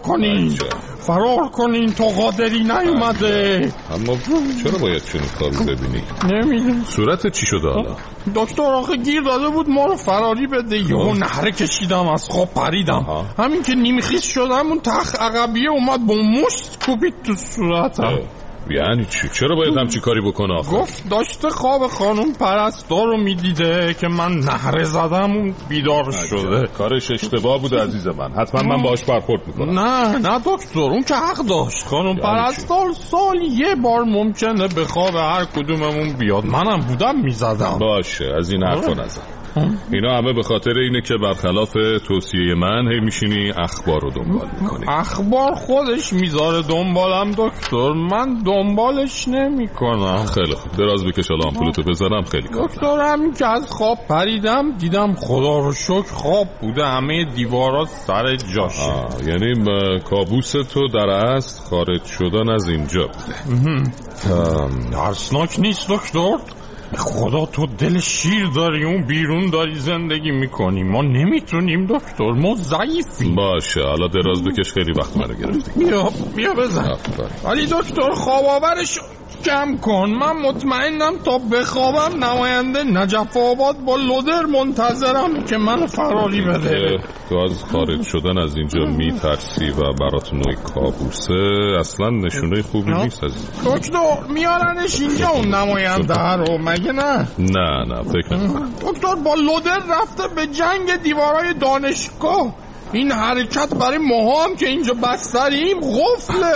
فرار کنین تو قادری نیومده. اما چرا باید چنین کارو ببینی؟ نمیدونم. صورت چی شده حالا؟ دکتر آخه گیر داده بود ما رو فراری بده. یهو نهره کشیدم از خواب پریدم. همین که نیمخیز شدم اون تخت عقبیه اومد با مشت کوبید تو صورتم. یعنی چی؟ چرا باید همچی کاری بکنه آخه؟ گفت داشته خواب خانم پرستار رو میدیده که من نهره زدم اون بیدار شده. کارش اشتباه بوده عزیز من. حتما من باهاش برخورد میکنم. نه دکتر اون که حق داشت. خانم پرستار سال یه بار ممکنه به خواب هر کدوممون بیاد. منم بودم میزدم. باشه از این حرفا نزن. اینا همه به خاطر اینه که برخلاف توصیه من هی میشینی اخبار رو دنبال میکنی. اخبار خودش میذاره دنبالم دکتر، من دنبالش نمیکنم. خیلی خوب دراز بکش الان آمپولتو بزنم. خیلی کار دکتر همین که از خواب پریدم دیدم خدا رو شکر خواب بوده همه دیوارات سر جاشه. یعنی کابوس تو در اصل خارج شدن از اینجا بوده. ترسناک نیست دکتر؟ خدا تو دل شیر داری اون بیرون داری زندگی میکنی. ما نمیتونیم دکتر، ما ضعیفیم. باشه حالا دراز بکش خیلی وقت منو گرفتی. بیا بزن. ولی دکتر خواب آورش کم کن. من مطمئنم تا بخوابم نماینده نجف آباد با لودر منتظرم که منو فراری بده. تو از خارج شدن از اینجا میترسی و برات نوعی کابوسه. اصلا نشونه خوبی نیست عزیز. دکتر میارنش اینجا اون نماینده رو مگه نه؟ نه فکر نکنم. دکتر با لودر رفته به جنگ دیوارای دانشگاه. این حرکت برای ماها هم که اینجا بستریم غفله.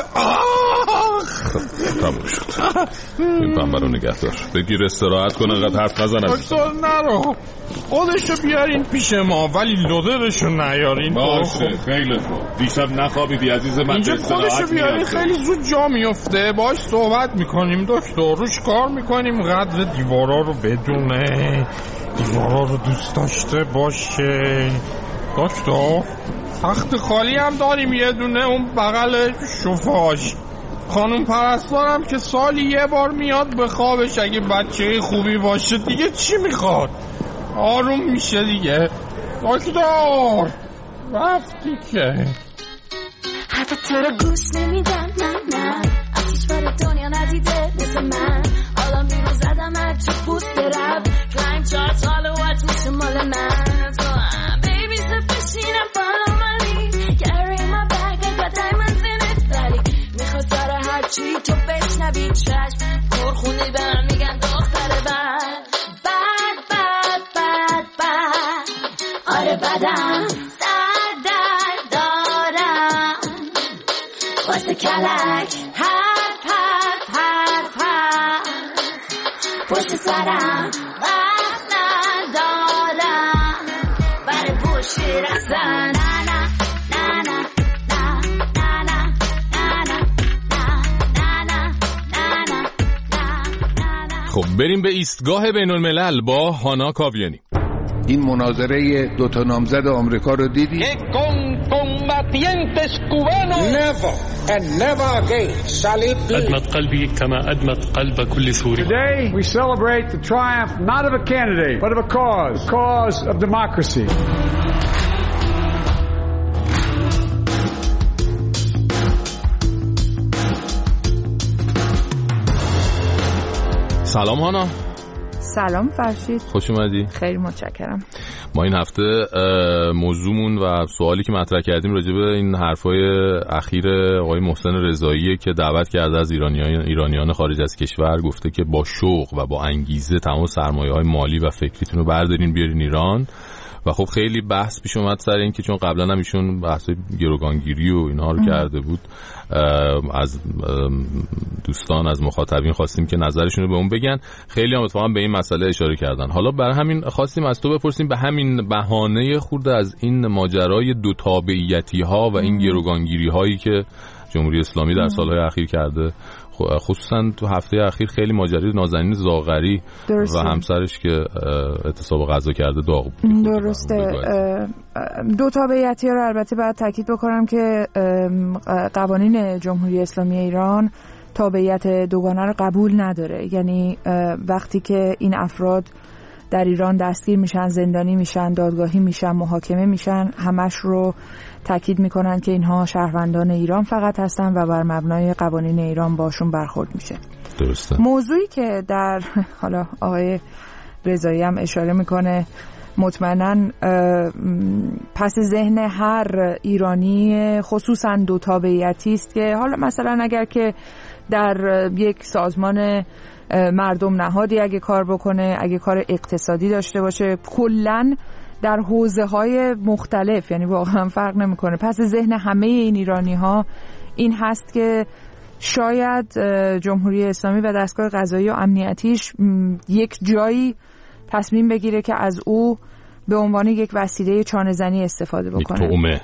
تموم شد. این پنبه رو نگه دار. بگیر استراحت کن انقدر حرف نزن. دکتر نرو خودشو بیارین پیش ما ولی لودرشو نیارین. باشه خیلی خوب. دیشب نخوابیدی عزیز من. اینجا خودشو بیارین خیلی زود جا میفته. باش صحبت میکنیم دکتر، روش کار میکنیم قدر دیوارا رو بدونه، دیوارا رو دوست داشته باشه. دکتر تخت خالی هم داریم یه دونه اون بغل شوفاژ. خانم پرستارم که سالی یه بار میاد به خوابش. اگه بچه خوبی باشه دیگه چی میخواد؟ آروم میشه دیگه. دکتر رفتی که حرف تو رو گوش نمیدم. نه آتیش برای دنیا ندیده مثل من. حالا بیرون زدم هرچی پوست برم. کلایم 4 ساله وقت میشه مال من. Sufficient follow money, carry my bag, I got diamonds in it. ولی میخواست سر هرچی تو بشنوی چشم پرخونی برم میگن دختر بد. آره بدم در دارم واسه کلک حرف پشت سرم وقت ندارم برای بوشی رفتن. خب بریم به ایستگاه بین الملل با هانا کاویانی. این مناظره دوتا نامزد آمریکا رو دیدی؟ Never and never again shall it be. أدمت قلبي كما أدمت قلب كل سوري. Today we celebrate the triumph not of a candidate but of a cause of democracy. سلام هانا. سلام فرشید. خوش اومدی. خیلی متشکرم. ما این هفته موضوعمون و سوالی که مطرح کردیم راجع به این حرفای اخیر آقای محسن رضایی که دعوت کرده از ایرانیان خارج از کشور، گفته که با شوق و با انگیزه تمام سرمایه‌های مالی و فکریتون رو بردارین بیارین ایران. و خب خیلی بحث پیش اومد سر این که چون قبلا هم ایشون بحث گروگانگیری و اینها رو کرده بود، از دوستان از مخاطبین خواستیم که نظرشون رو به اون بگن. خیلی هم اتفاقا به این مسئله اشاره کردن. حالا برای همین خواستیم از تو بپرسیم به همین بهانه خورده از این ماجرای دو تابعیتی ها و این گروگانگیری هایی که جمهوری اسلامی در سالهای اخیر کرده، خصوصا تو هفته اخیر خیلی ماجرای نازنین زاغری و همسرش که اعتصاب غذا کرده داغ بود. درسته. دو تابعیتی رو البته باید تاکید بکنم که قوانین جمهوری اسلامی ایران تابعیت دوگانه رو قبول نداره. یعنی وقتی که این افراد در ایران دستگیر میشن، زندانی میشن، دادگاهی میشن، محاکمه میشن، همش رو تاکید میکنن که اینها شهروندان ایران فقط هستن و بر مبنای قوانین ایران باشون برخورد میشه. درسته. موضوعی که در حالا آقای رضایی هم اشاره میکنه مطمئناً پس ذهن هر ایرانی خصوصاً دو تابعیتی است که حالا مثلا اگر که در یک سازمان مردم نهادی اگه کار بکنه، اگه کار اقتصادی داشته باشه، کلاً در حوزه‌های مختلف، یعنی واقعا فرق نمی‌کنه. پس ذهن همه این ایرانی‌ها این هست که شاید جمهوری اسلامی و دستگاه قضایی و امنیتیش یک جایی تصمیم بگیره که از او به عنوان یک وسیله چانه‌زنی استفاده بکنه. یک طعمه.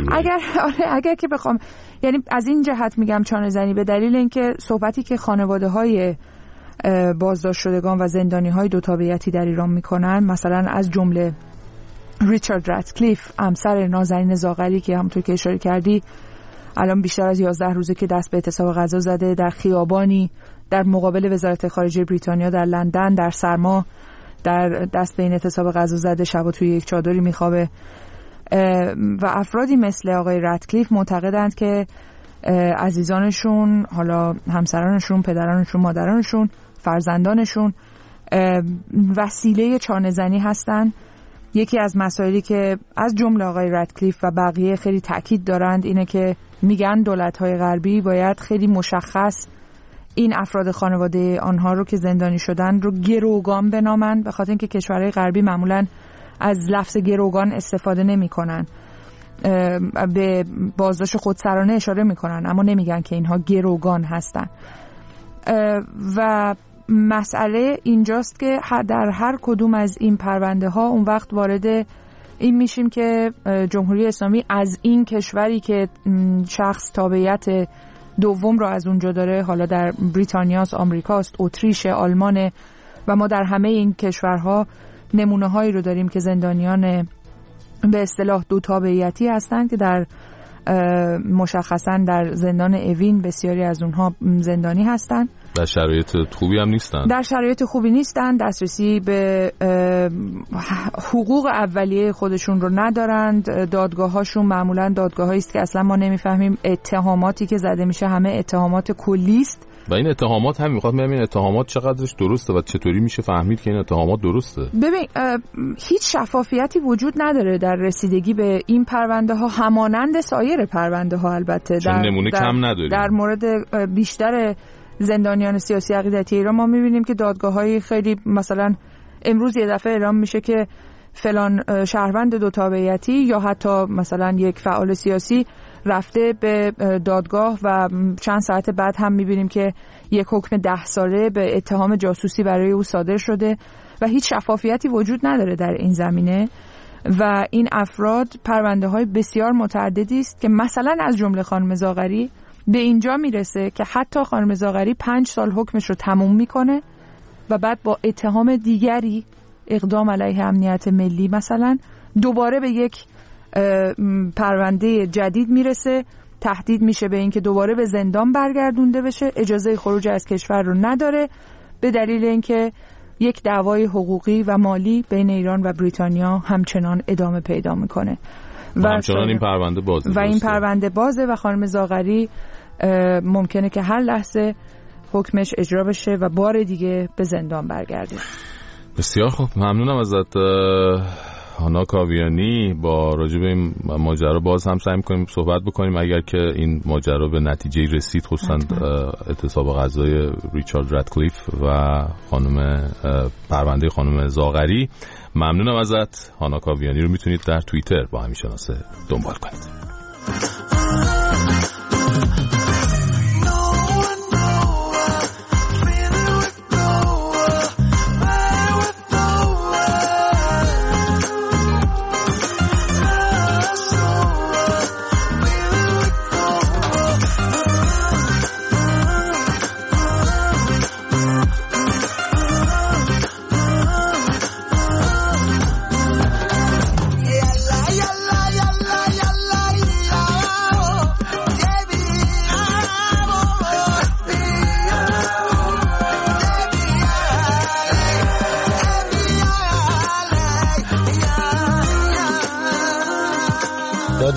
اگر که بخوام، یعنی از این جهت میگم چانه‌زنی به دلیل اینکه صحبتی که خانواده‌های بازداشت شدگان و زندانی‌های دو تابعیتی در ایران میکنن، مثلا از جمله ریچارد راتکلیف، همسر نازنین زاغری که همونطور که اشاره کردی الان بیشتر از 11 روزه که دست به اعتصاب غذا زده، در خیابانی در مقابل وزارت خارجه بریتانیا در لندن در سرما در دست به این اعتصاب غذا زده، شبا توی یک چادری میخوابه. و افرادی مثل آقای راتکلیف معتقدند که عزیزانشون، حالا همسرانشون، پدرانشون، مادرانشون، فرزندانشون وسیله چانه‌زنی هستن. یکی از مسائلی که از جمله آقای راتکلیف و بقیه خیلی تاکید دارند اینه که میگن دولت‌های غربی باید خیلی مشخص این افراد خانواده آنها رو که زندانی شدن رو گروگان بنامند، به خاطر اینکه کشورهای غربی معمولاً از لفظ گروگان استفاده نمی‌کنن. به بازداشت خودسرانه اشاره میکنن اما نمیگن که اینها گروگان هستن. و مسئله اینجاست که در هر کدوم از این پرونده ها اون وقت وارد این میشیم که جمهوری اسلامی از این کشوری که شخص تابعیت دوم را از اونجا داره، حالا در بریتانیاست، آمریکاست، اتریش، آلمانه و ما در همه این کشورها نمونه هایی رو داریم که زندانیان به اصطلاح دو تابعیتی هستند که در مشخصا در زندان اوین بسیاری از اونها زندانی هستند. در شرایط خوبی هم نیستن. در شرایط خوبی نیستن، دسترسی به حقوق اولیه خودشون رو ندارند. دادگاهاشون معمولا دادگاهایی است که اصلا ما نمیفهمیم اتهاماتی که زده میشه همه اتهامات کلی است. و این اتهامات هم میخواد ببینیم اتهامات چقدرش درسته و چطوری میشه فهمید که این اتهامات درسته. ببین هیچ شفافیتی وجود نداره در رسیدگی به این پرونده ها، همانند سایر پرونده ها. البته در نمونه کم نداریم. در مورد بیشتر زندانیان سیاسی عقیدتی ایران ما میبینیم که دادگاه‌های خیلی، مثلا امروز یه دفعه اعلام میشه که فلان شهروند دو تابعیتی یا حتی مثلا یک فعال سیاسی رفته به دادگاه و چند ساعت بعد هم میبینیم که یک حکم 10 ساله به اتهام جاسوسی برای او صادر شده و هیچ شفافیتی وجود نداره در این زمینه. و این افراد پرونده های بسیار متعددی است که مثلا از جمله خانم زاغری به اینجا میرسه که حتی خانم زاغری 5 سال حکمش رو تموم میکنه و بعد با اتهام دیگری، اقدام علیه امنیت ملی مثلا، دوباره به یک پرونده جدید میرسه، تهدید میشه به اینکه دوباره به زندان برگردونده بشه، اجازه خروج از کشور رو نداره به دلیل اینکه یک دعوای حقوقی و مالی بین ایران و بریتانیا همچنان ادامه پیدا میکنه و همچنان این پرونده بازه و این پرونده بازه و خانم زاغری ممکنه که هر لحظه حکمش اجرا بشه و بار دیگه به زندان برگرده. بسیار خوب، ممنونم ازت هانا کاویانی. با راجع به این ماجرا باز هم سعی می‌کنیم صحبت بکنیم اگر که این ماجرا به نتیجه رسید، خصوصا اعتصاب غذای ریچارد راتکلیف و پرونده خانم زاغری. ممنونم ازت. هانا کاویانی رو میتونید در توییتر با همین شناسه دنبال کنید.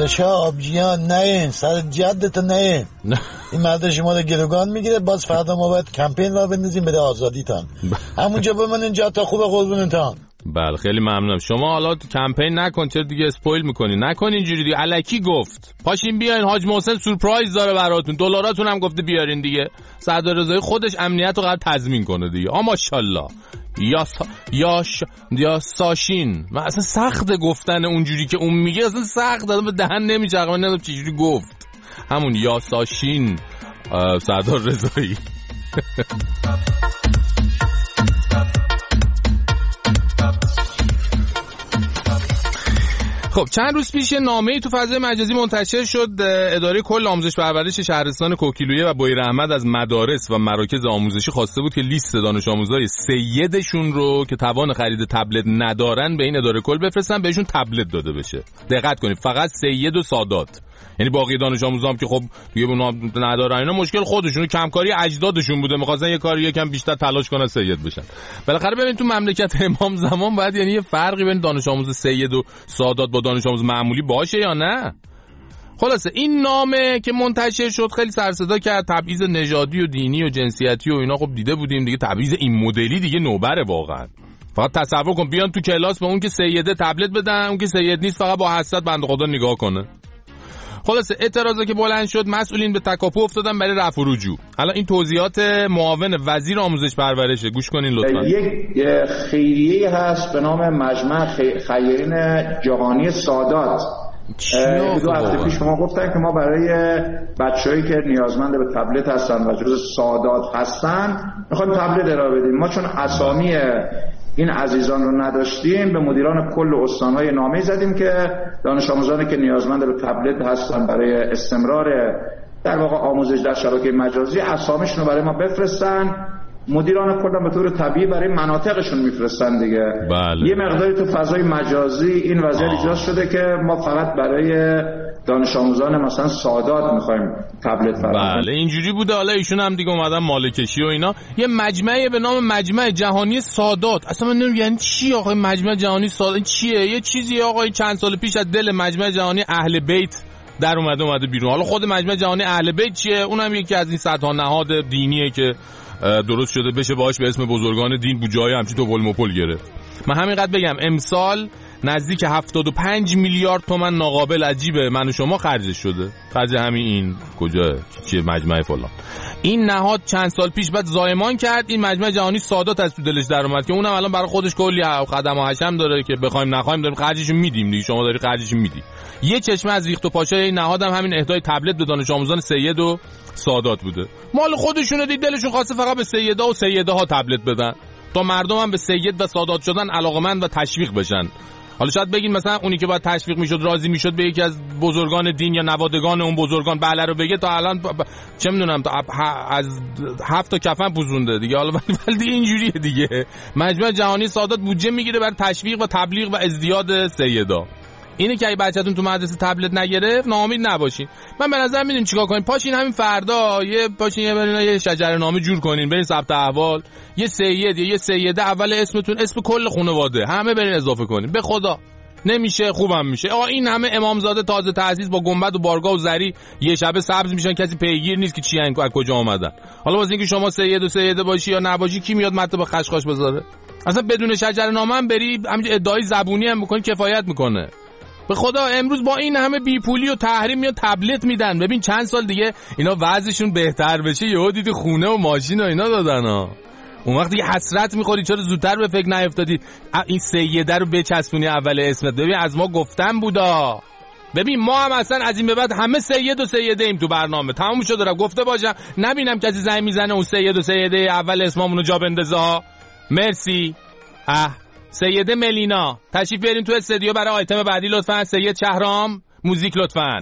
بچه ها آبجیان نه سر جدتون نه این مرد شما رو گروگان میگیره. باز فردا ما باید کمپین را بندازیم بده آزادیتان. همونجا بمونین جا تا خوب قربونتان. بله خیلی ممنونم. شما حالا کمپین نکن، چرا دیگه اسپویل میکنی؟ نکن اینجوری دیگه. الکی گفت پاشین بیاین، حاج محسن سورپرایز داره براتون، دلاراتون هم گفته بیارین دیگه. سردار رضایی خودش امنیت رو قرار تضمین کنه دیگه. ماشاءالله. یا ساشین. من اصلا سخت گفتن اونجوری که اون میگه، اصلا سخت دادم به دهن نمیچرخه. من نمیدونم چجوری گفت همون یا ساشین سردار رضایی. خب چند روز پیش نامه‌ای تو فضای مجازی منتشر شد. اداره کل آموزش و پرورش شهرستان کوکیلویه و بویر احمد از مدارس و مراکز آموزشی خواسته بود که لیست دانش آموزای سیدشون رو که توان خرید تبلت ندارن به این اداره کل بفرستن، بهشون تبلت داده بشه. دقت کنید فقط سید و سادات، یعنی باقی دانش آموزام که خب دیگه اونا ندارن، اینا مشکل خودشون، کمکاری اجدادشون بوده، می‌خواستن یه کاری یکم بیشتر تلاش کنن سید بشن. بالاخره ببین تو مملکت امام زمان باید یعنی یه فرقی بین دانش آموز سید و سادات با دانش آموز معمولی باشه یا نه؟ خلاصه این نامه که منتشر شد خیلی سر صدا کرد. تبعیض نژادی و دینی و جنسیتی و اینا خب دیده بودیم دیگه. تبعیض این مدلی دیگه نوبره واقعا. فقط تصور کن بیان تو کلاس به اون که سیده تبلت بدن، اون که سید نیست فقط با حسرت بنده خدا نگاه کنه. خلاص اعتراضا که بلند شد، مسئولین به تکاپو افتادن برای رفع و رجوع. الان این توضیحات معاون وزیر آموزش پرورشه، گوش کنین لطفا. یک خیریه هست به نام مجمع خیرین جهانی سادات. دو هفته پیش ما گفتن که ما برای بچه‌هایی که نیازمند به تبلت هستن و جزو سادات هستن میخوایم تبلت ارائه بدیم. ما چون اسامی این عزیزان رو نداشتیم، به مدیران کل استان‌های نامه زدیم که دانش آموزانی که نیازمند به تبلت هستن برای استمرار در واقع آموزش در شبکه مجازی اسامیشون رو برای ما بفرستن. مدیران کل به طور طبیعی برای مناطقشون میفرستن دیگه. بله. یه مقداری تو فضای مجازی این وضعیت ایجاد شده که ما فقط برای دانش آموزان مثلا سادات میخوایم تبلت فراهم. بله اینجوری بوده. حالا ایشون هم دیگه اومدن مالکشی و اینا. یه مجمعی به نام مجمع جهانی سادات. اصلا من نمیدونم یعنی چی آقا مجمع جهانی سادات چیه؟ یه چیزی آقا چند سال پیش از دل مجمع جهانی اهل بیت در اومده بیرون. حالا خود مجمع جهانی اهل بیت چیه؟ اونم یکی از این صدها نهاد دینیه که درست شده بشه باهاش به اسم بزرگان دین بوجای همچین تو ولموپول گرفت. من همینقدر بگم امسال نزدیک 75 میلیارد تومان ناقابل عجیبه من و شما خرجش شده. خرج همین این کجا چیه مجمع فلان. این نهاد چند سال پیش بعد زایمان کرد. این مجمع جهانی سادات از تو دلش در اومد که اونم الان برای خودش کلی خدم و حشم داره که بخوایم نخوایم داریم خرجش میدیم دیگه. شما داری خرجش میدی. یه چشمه از ریخت و پاشای این نهاد هم همین اهدای تبلت به دانش آموزان سید و سادات بوده. مال خودشونه دیگه، دلشون خواسته فقط به سیدا و سیده ها تبلت بدن تا مردم هم به سید و سادات شدن علاقمند و تشویق بشن. حالا شاید بگین مثلا اونی که باید تشویق میشد راضی میشد به یکی از بزرگان دین یا نوادگان اون بزرگان بله رو بگه، تا الان چه میدونم تا از 7 تا کفن پوزونده دیگه. حالا ولی دیگه اینجوریه دیگه. مجمع جهانی سادات بودجه میگیره برای تشویق و تبلیغ و ازدیاد سیدا. اینه که اگه بچه‌تون تو مدرسه تبلت نگرفت ناامید نباشین. من به نظر میدونم چیکار کنین. پاشین همین فردا یه شجره‌نامه جور کنین، برین ثبت احوال، یه سید یا یه سیده اول اسمتون اسم کل خانواده همه برین اضافه کنین. به خدا نمیشه خوبم میشه. آقا این همه امامزاده تازه تأسیس با گنبد و بارگاه و زری یه شبه سبز میشن، کسی پیگیر نیست که چی ان از کجا اومدن. حالا واسه اینکه شما سید و سیده باشی یا نباشی کی میاد مطلب خشخاش بذاره؟ اصلا بدون شجره‌نامه هم بری همین ادعای زبونی هم بکنی کفایت میکنه. به خدا امروز با این همه بیپولی و تحریم میاد تبلت میدن. ببین چند سال دیگه اینا وضعشون بهتر بشه یهو دیدی خونه و ماشین و اینا دادن ها. اون وقت دیگه حسرت میخوری چرا زودتر به فکر نیافتادی این سیده رو بچسبونی اول اسمت. ببین از ما گفتن بودا. ببین ما هم اصلا از این به بعد همه سید و سیده ایم تو برنامه. تموم شد. دارم گفته باشم نبینم کسی زنگ میزنه اون سید و سیده اول اسممونو جا بندازه ها. مرسی. سیده ملینا تشریف بیارین تو استودیو برای آیتم بعدی لطفاً. سید شهرام موزیک لطفاً.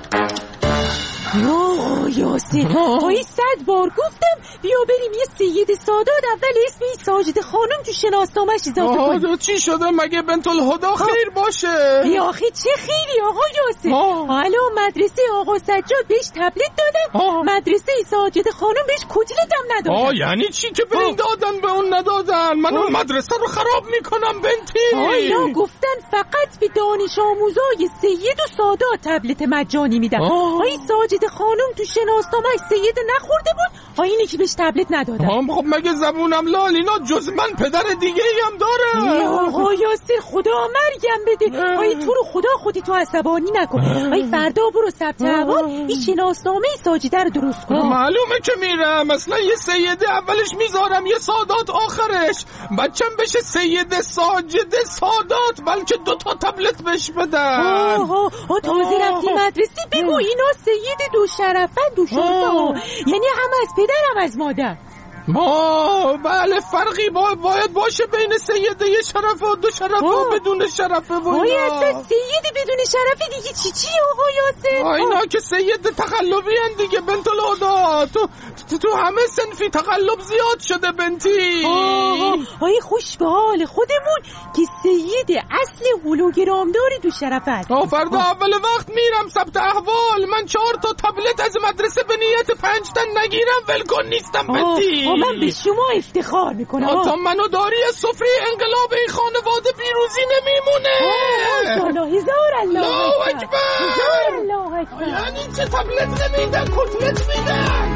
یاسین توی 100 بار گفتم بیا بریم یه سید سادات اول اسمی ساجد خانم تو شناسنامه‌اش اضافه کنه. چی شده مگه بنت الهدا خیر باشه؟ ای آخه چه خیری آقا یاسر. حالا مدرسه آقا سجاد بهش تبلت دادن، مدرسه ساجد خانم بهش کتلت هم ندادن. یعنی چی که به این دادن به اون ندادن؟ من اون مدرسه رو خراب میکنم بنتی. اینا گفتن فقط به دانش آموزای سید و سادات تبلت مجانی میدن. این ساجد خانم تو شناسنامه‌اش سید نخورده بود، اینی که بهش تبلت ندادن. خب مگه زبونم لال اینا جز من پدر دیگه ای هم داره؟ آقا یاسر خدا مرگم بده. تو رو خدا خودی تو عصبانی نکن. فردا برو ثبت احوال این شناسنامه ساجده رو درست کن. معلومه که میرم، مثلا یه سید اولش میذارم یه سادات آخرش، بچم بشه سید ساجد سادات، بلکه 2 تا تبلت بهش بدن. تازه رفتی مدرسه بگو اینا سید دو شرفن دو شرفه، یعنی هم از پدر هم از مادر. بله فرقی باید باشه بین سید یه شرفه و 2 شرفه و بدون شرفه و اینا. سید بدون شرفه دیگه چی آقا یاسر؟ اینا که سید تقلبی هن دیگه بنت الهدا. تو همه صنفی تقلب زیاد شده بنتی. خوش به حال خودمون که سید اصل هولوگرامداری دو شرفه هست. فردا اول وقت میرم ثبت احوال. من 4 تا تبلت از مدرسه به نیت 5 تا نگیرم ولکن نیستم بنتی. من به شما افتخار میکنم. تا منو داری سفره انقلاب این خانواده پیروزی نمیمونه. هزار الله اکبر. یعنی چه تبلت نمیدن کتلت میدن.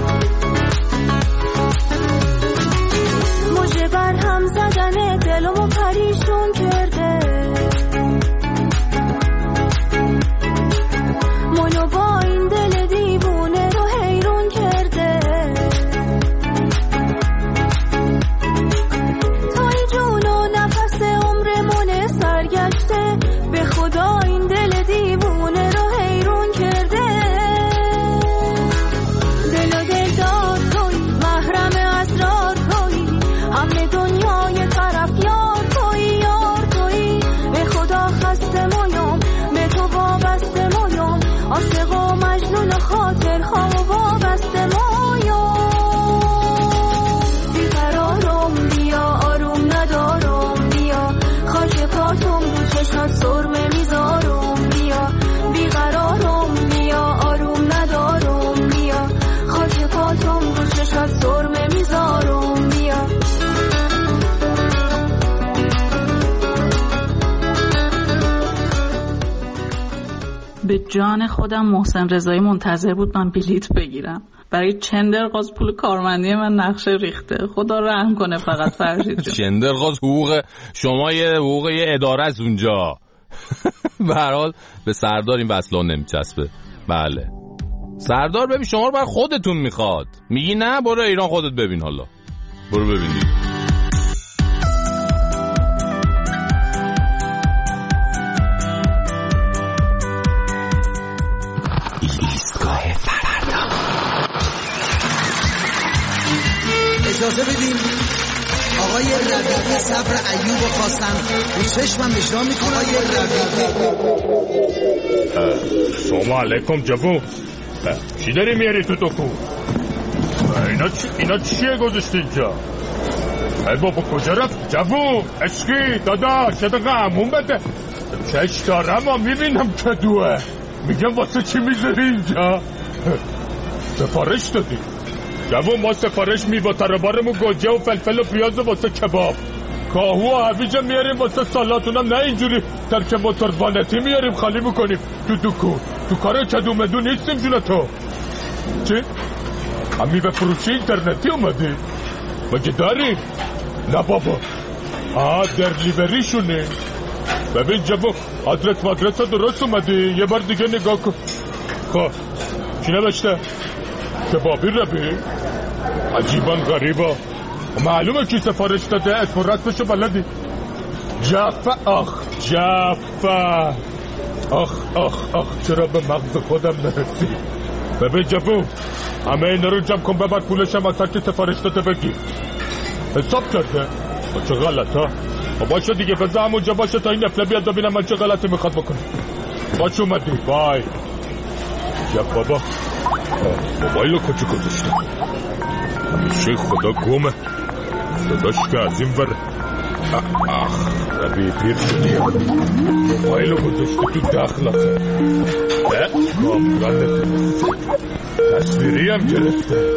موجه بر هم زدن دلمو پریشون کرده، منو با این دل دیوونه رو حیرون کرده. تای جون و نفس عمرمون سرگشته، به خدا این دل دیوونه رو حیرون کرده. دل و دل دار توی، محرم اسرار توی، همه دنیای طرف یار توی، یار توی. به خدا خسته مویم، به تو وابسته مویم، عاشق و مجنون و خاطرها و وابسته مویم. بیقرارم بیا، آروم ندارم بیا، خاک پاتم رو چشات سرمه میذارم بیا. بیقرارم بیا، آروم ندارم بیا، خاک پاتم رو چشات سرمه میذارم بیا. به جان خودم محسن رضایی منتظر بود من بلیت بگیرم. برای چندرغاز پول کارمندی من نقشه ریخته. خدا رحم کنه فقط فرشید جون. چندرغاز حقوق شما، یه حقوق یه اداره از اونجا. به هر حال به سردار این وصلان نمیچسبه. بله سردار ببین شما رو بر خودتون میخواد. میگی نه برو ایران خودت ببین. حالا برو ببینید. اجازه بدیم آقای ربیعی صبر ایوب و خواستم رو چشمم اشرا میکنه. آقای ربیعی سلام علیکم جوون. چی داری میاری تو کو؟ اینا چیه گذاشتی اینجا؟ ای بابا کجا رفت جوون؟ اشکی داداش یه دقیقه همون بده. چش دارم و میبینم که دوه. میگم واسه چی میذاری اینجا؟ سفارش دادی؟ جوون ما سفارش میوه تربارمون گوجه و فلفل و پیاز واسه کباب، کاهو و هویج میاریم واسه سالاتونم، نه اینجوری ترک موتور وانتی میاریم خالی میکنیم تو دکون. تو کار کدومدو نیستیم جون تو. چی؟ هم میوه فروشی اینترنتی اومدی؟ مگه داری؟ نه بابا درلیوریشونه. ببین جوون آدرس مدرس درست اومدی؟ یه بار دیگه نگاه کن. خب چی نوشته؟ کبابی ربی؟ عجیبان غریبا. معلومه کی سفارش داده؟ اسم رسمشو بلدی؟ جعفر. جعفر. چرا به مغز خودم نرسی؟ ببین جوون همه اینا رو جمع کن ببر پولشم از هر کی سفارش داده بگی. حساب کرده؟ چه غلط ها؟ باشه دیگه بذار همونجا باشه تا این نفله بیاد ببینم من چه غلطی میخواد بکنم. باش اومدی بای. یا بابا موبایل رو کجا گذاشتم؟ همیشه خدا گمه. داداش که از این ور ربی پیر شدی موبایلو گذاشته تو داخل آخه کامرانت تصویری هم گرفته.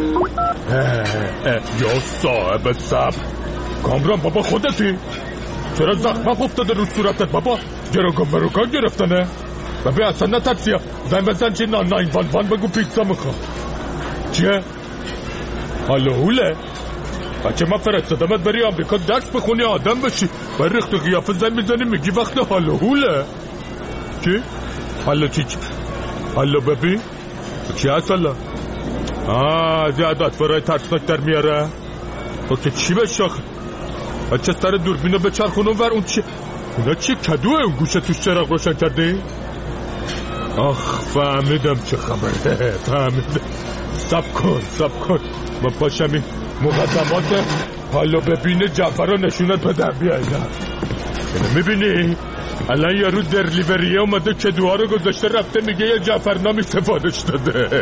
یا صاحب صبر. کامران بابا خودتی؟ چرا زخمه افتاده رو صورتت بابا؟ گروگان گرفتنه؟ بابا اصلا نترسی. زن بزن چی 911 بگو پیتزا میخوام. چیه؟ حالا هوله؟ بچه ما فرستادمت بری آمریکا درس بخونی آدم بشی. بر ریخت قیافه زن میزنی میگی وقت حالا هوله. چی؟ حالا چی؟ حالا ببین چی هست حالا؟ از یه عدد فرای ترسناک در میاره. که چی بشاخ؟ بچه سر دوربینو بچرخونم ور. اون چی؟ اونا چی کدوه اون گوشه توش چراغ روشن کرده؟ آخ فهمیدم چه خبره. فهمیدم. سب کن ما پاشم این مقدمات حالا ببینه جعفر رو نشونت بدم بیایدم. میبینی الان یارو درلیوریه اومده کدوها رو گذاشته رفته میگه یه جعفرنامی سفارش داده.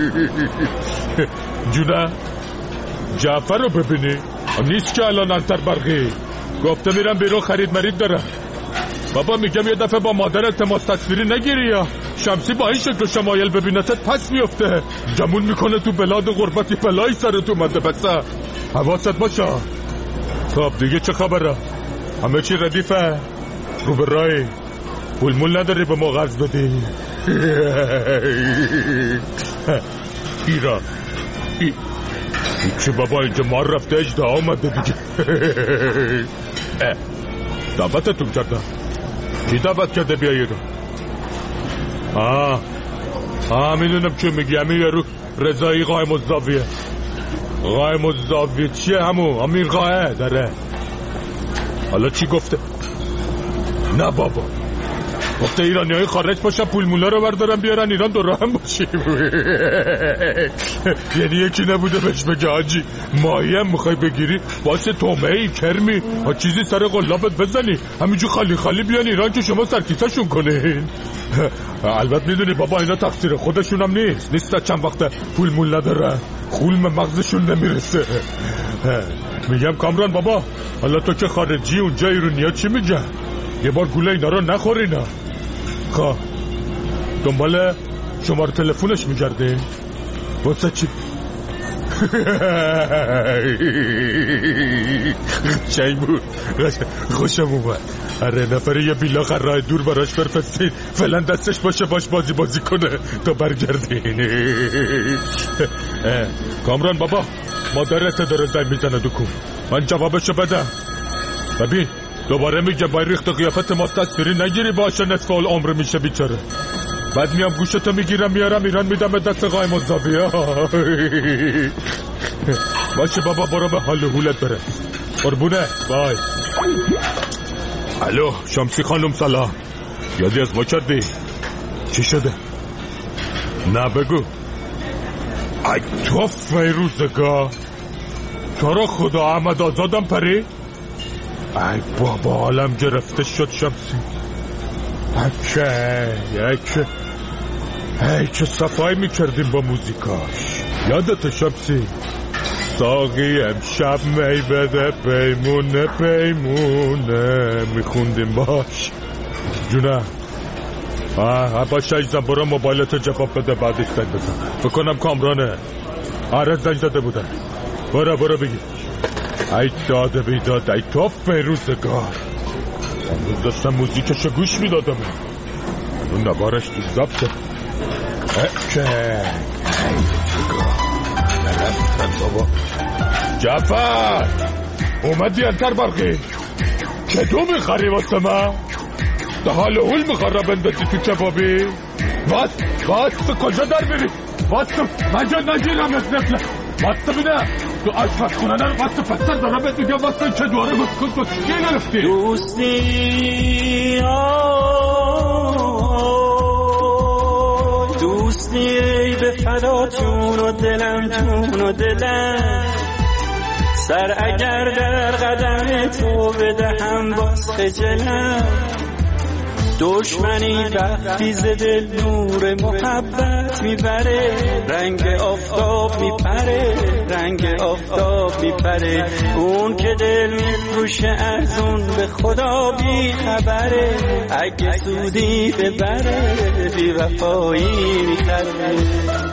جونه جعفر رو ببینی نیست که الان انتر برقی گفته میرم بیرون خرید مرید دارم. بابا میگم یه دفعه با مادرت تماس تصویری نگیری یا شمسی با این شکل شمایل ببینتت پس میفته. جمون میکنه تو بلاد غربتی بلایی سرت اومده. بسه حواست باشه. خب دیگه چه خبره؟ همه چی ردیفه؟ رو به رای پول مول نداری به ما قرض بدی؟ ایران چه بابا اینجا مار رفته اجده آمده دیگه. دعوتتون کردم. کی دعوت کرده بیا ایران؟ میدونم چه میگی. همین یارو رضایی قایم الزاویه. قایم الزاویه چیه؟ همون امیر قاهه داره. حالا چی گفته؟ نه بابا گفته ایرانی های خارج باشن پول مولا رو بردارن بیارن ایران دور هم باشیم. یعنی یکی نبوده بهش بگه حاجی ماهی هم میخوای بگیری واسه تومهی کرمی ها چیزی سر قلابت بزنی همینجور خالی بیان ایران که شما سرکیساشون کنین. البته میدونی بابا اینا تقصیر خودشون هم نیست چند وقت پول مول ندارن خولم مغزشون نمیرسه. میگم کامران بابا حالا تو که خارجی اونجا ایرونیا چی میگن؟ یه بار گوله اینا رو نخورینا. خب دنبال شماره تلفنش میگرده واسه چی؟ چای بود خوشم اومد. آره نفره یه بیلاخ راه دور براش برفستین فعلا دستش باشه باش بازی کنه تا برگردین. کامران بابا مادرت داره زنگ میزنه دکون من جوابشو بدم. ببین دوباره میگه باید ریخت قیافت ما تصویری نگیری باشه نصف العمر میشه بیچاره. بعد میام گوشتو میگیرم میارم ایران میدم به دست قایم الزاویه. باشه بابا برو به حال هولت بره. قربونه بای. الو شمسی خانم سلام. یادی از ما کردی؟ چی شده؟ نه بگو. ای تو فیروزگاه تو رو خدا احمد آزادم پری؟ ای بابا حالم گرفته شد شمسی. ای که صفایی میکردیم با موزیکاش. یادت شمسی؟ ساقی امشب می بده پیمونه میخوندیم باش. جونه باش عزیزم برو موبایلت جواب بده بعدش زنگ بزن. بکنم کامرانه. آره زنگ داده بودن. برو بگی. ای داده بیداد ای تو فیروزگار. امروز داشتم موزیکشو گوش میدادم اون نوارش تو زبطه. بابا جعفر اومدی انتر برقی کدو میخری واسه من؟ ده حال هول میخواه بندازی تو کبابی؟ واسه کجا در میری؟ واسه من جا نگیرم از نفله. واسه بینه تو آشپت خونه نر واسه پسر دارم بهت میگم واسه چه دواره گفت چیه نرفتی؟ دوستی به فدا جون و دلم سر اگر در قدم تو بدهم باز خجلم. دشمنی وقتی زده نور محبت میبره، رنگ آفتاب میپره، رنگ آفتاب میپره. اون که دل میفروشه از اون به خدا بی خبره، اگه سودی ببره بی وفایی میخره.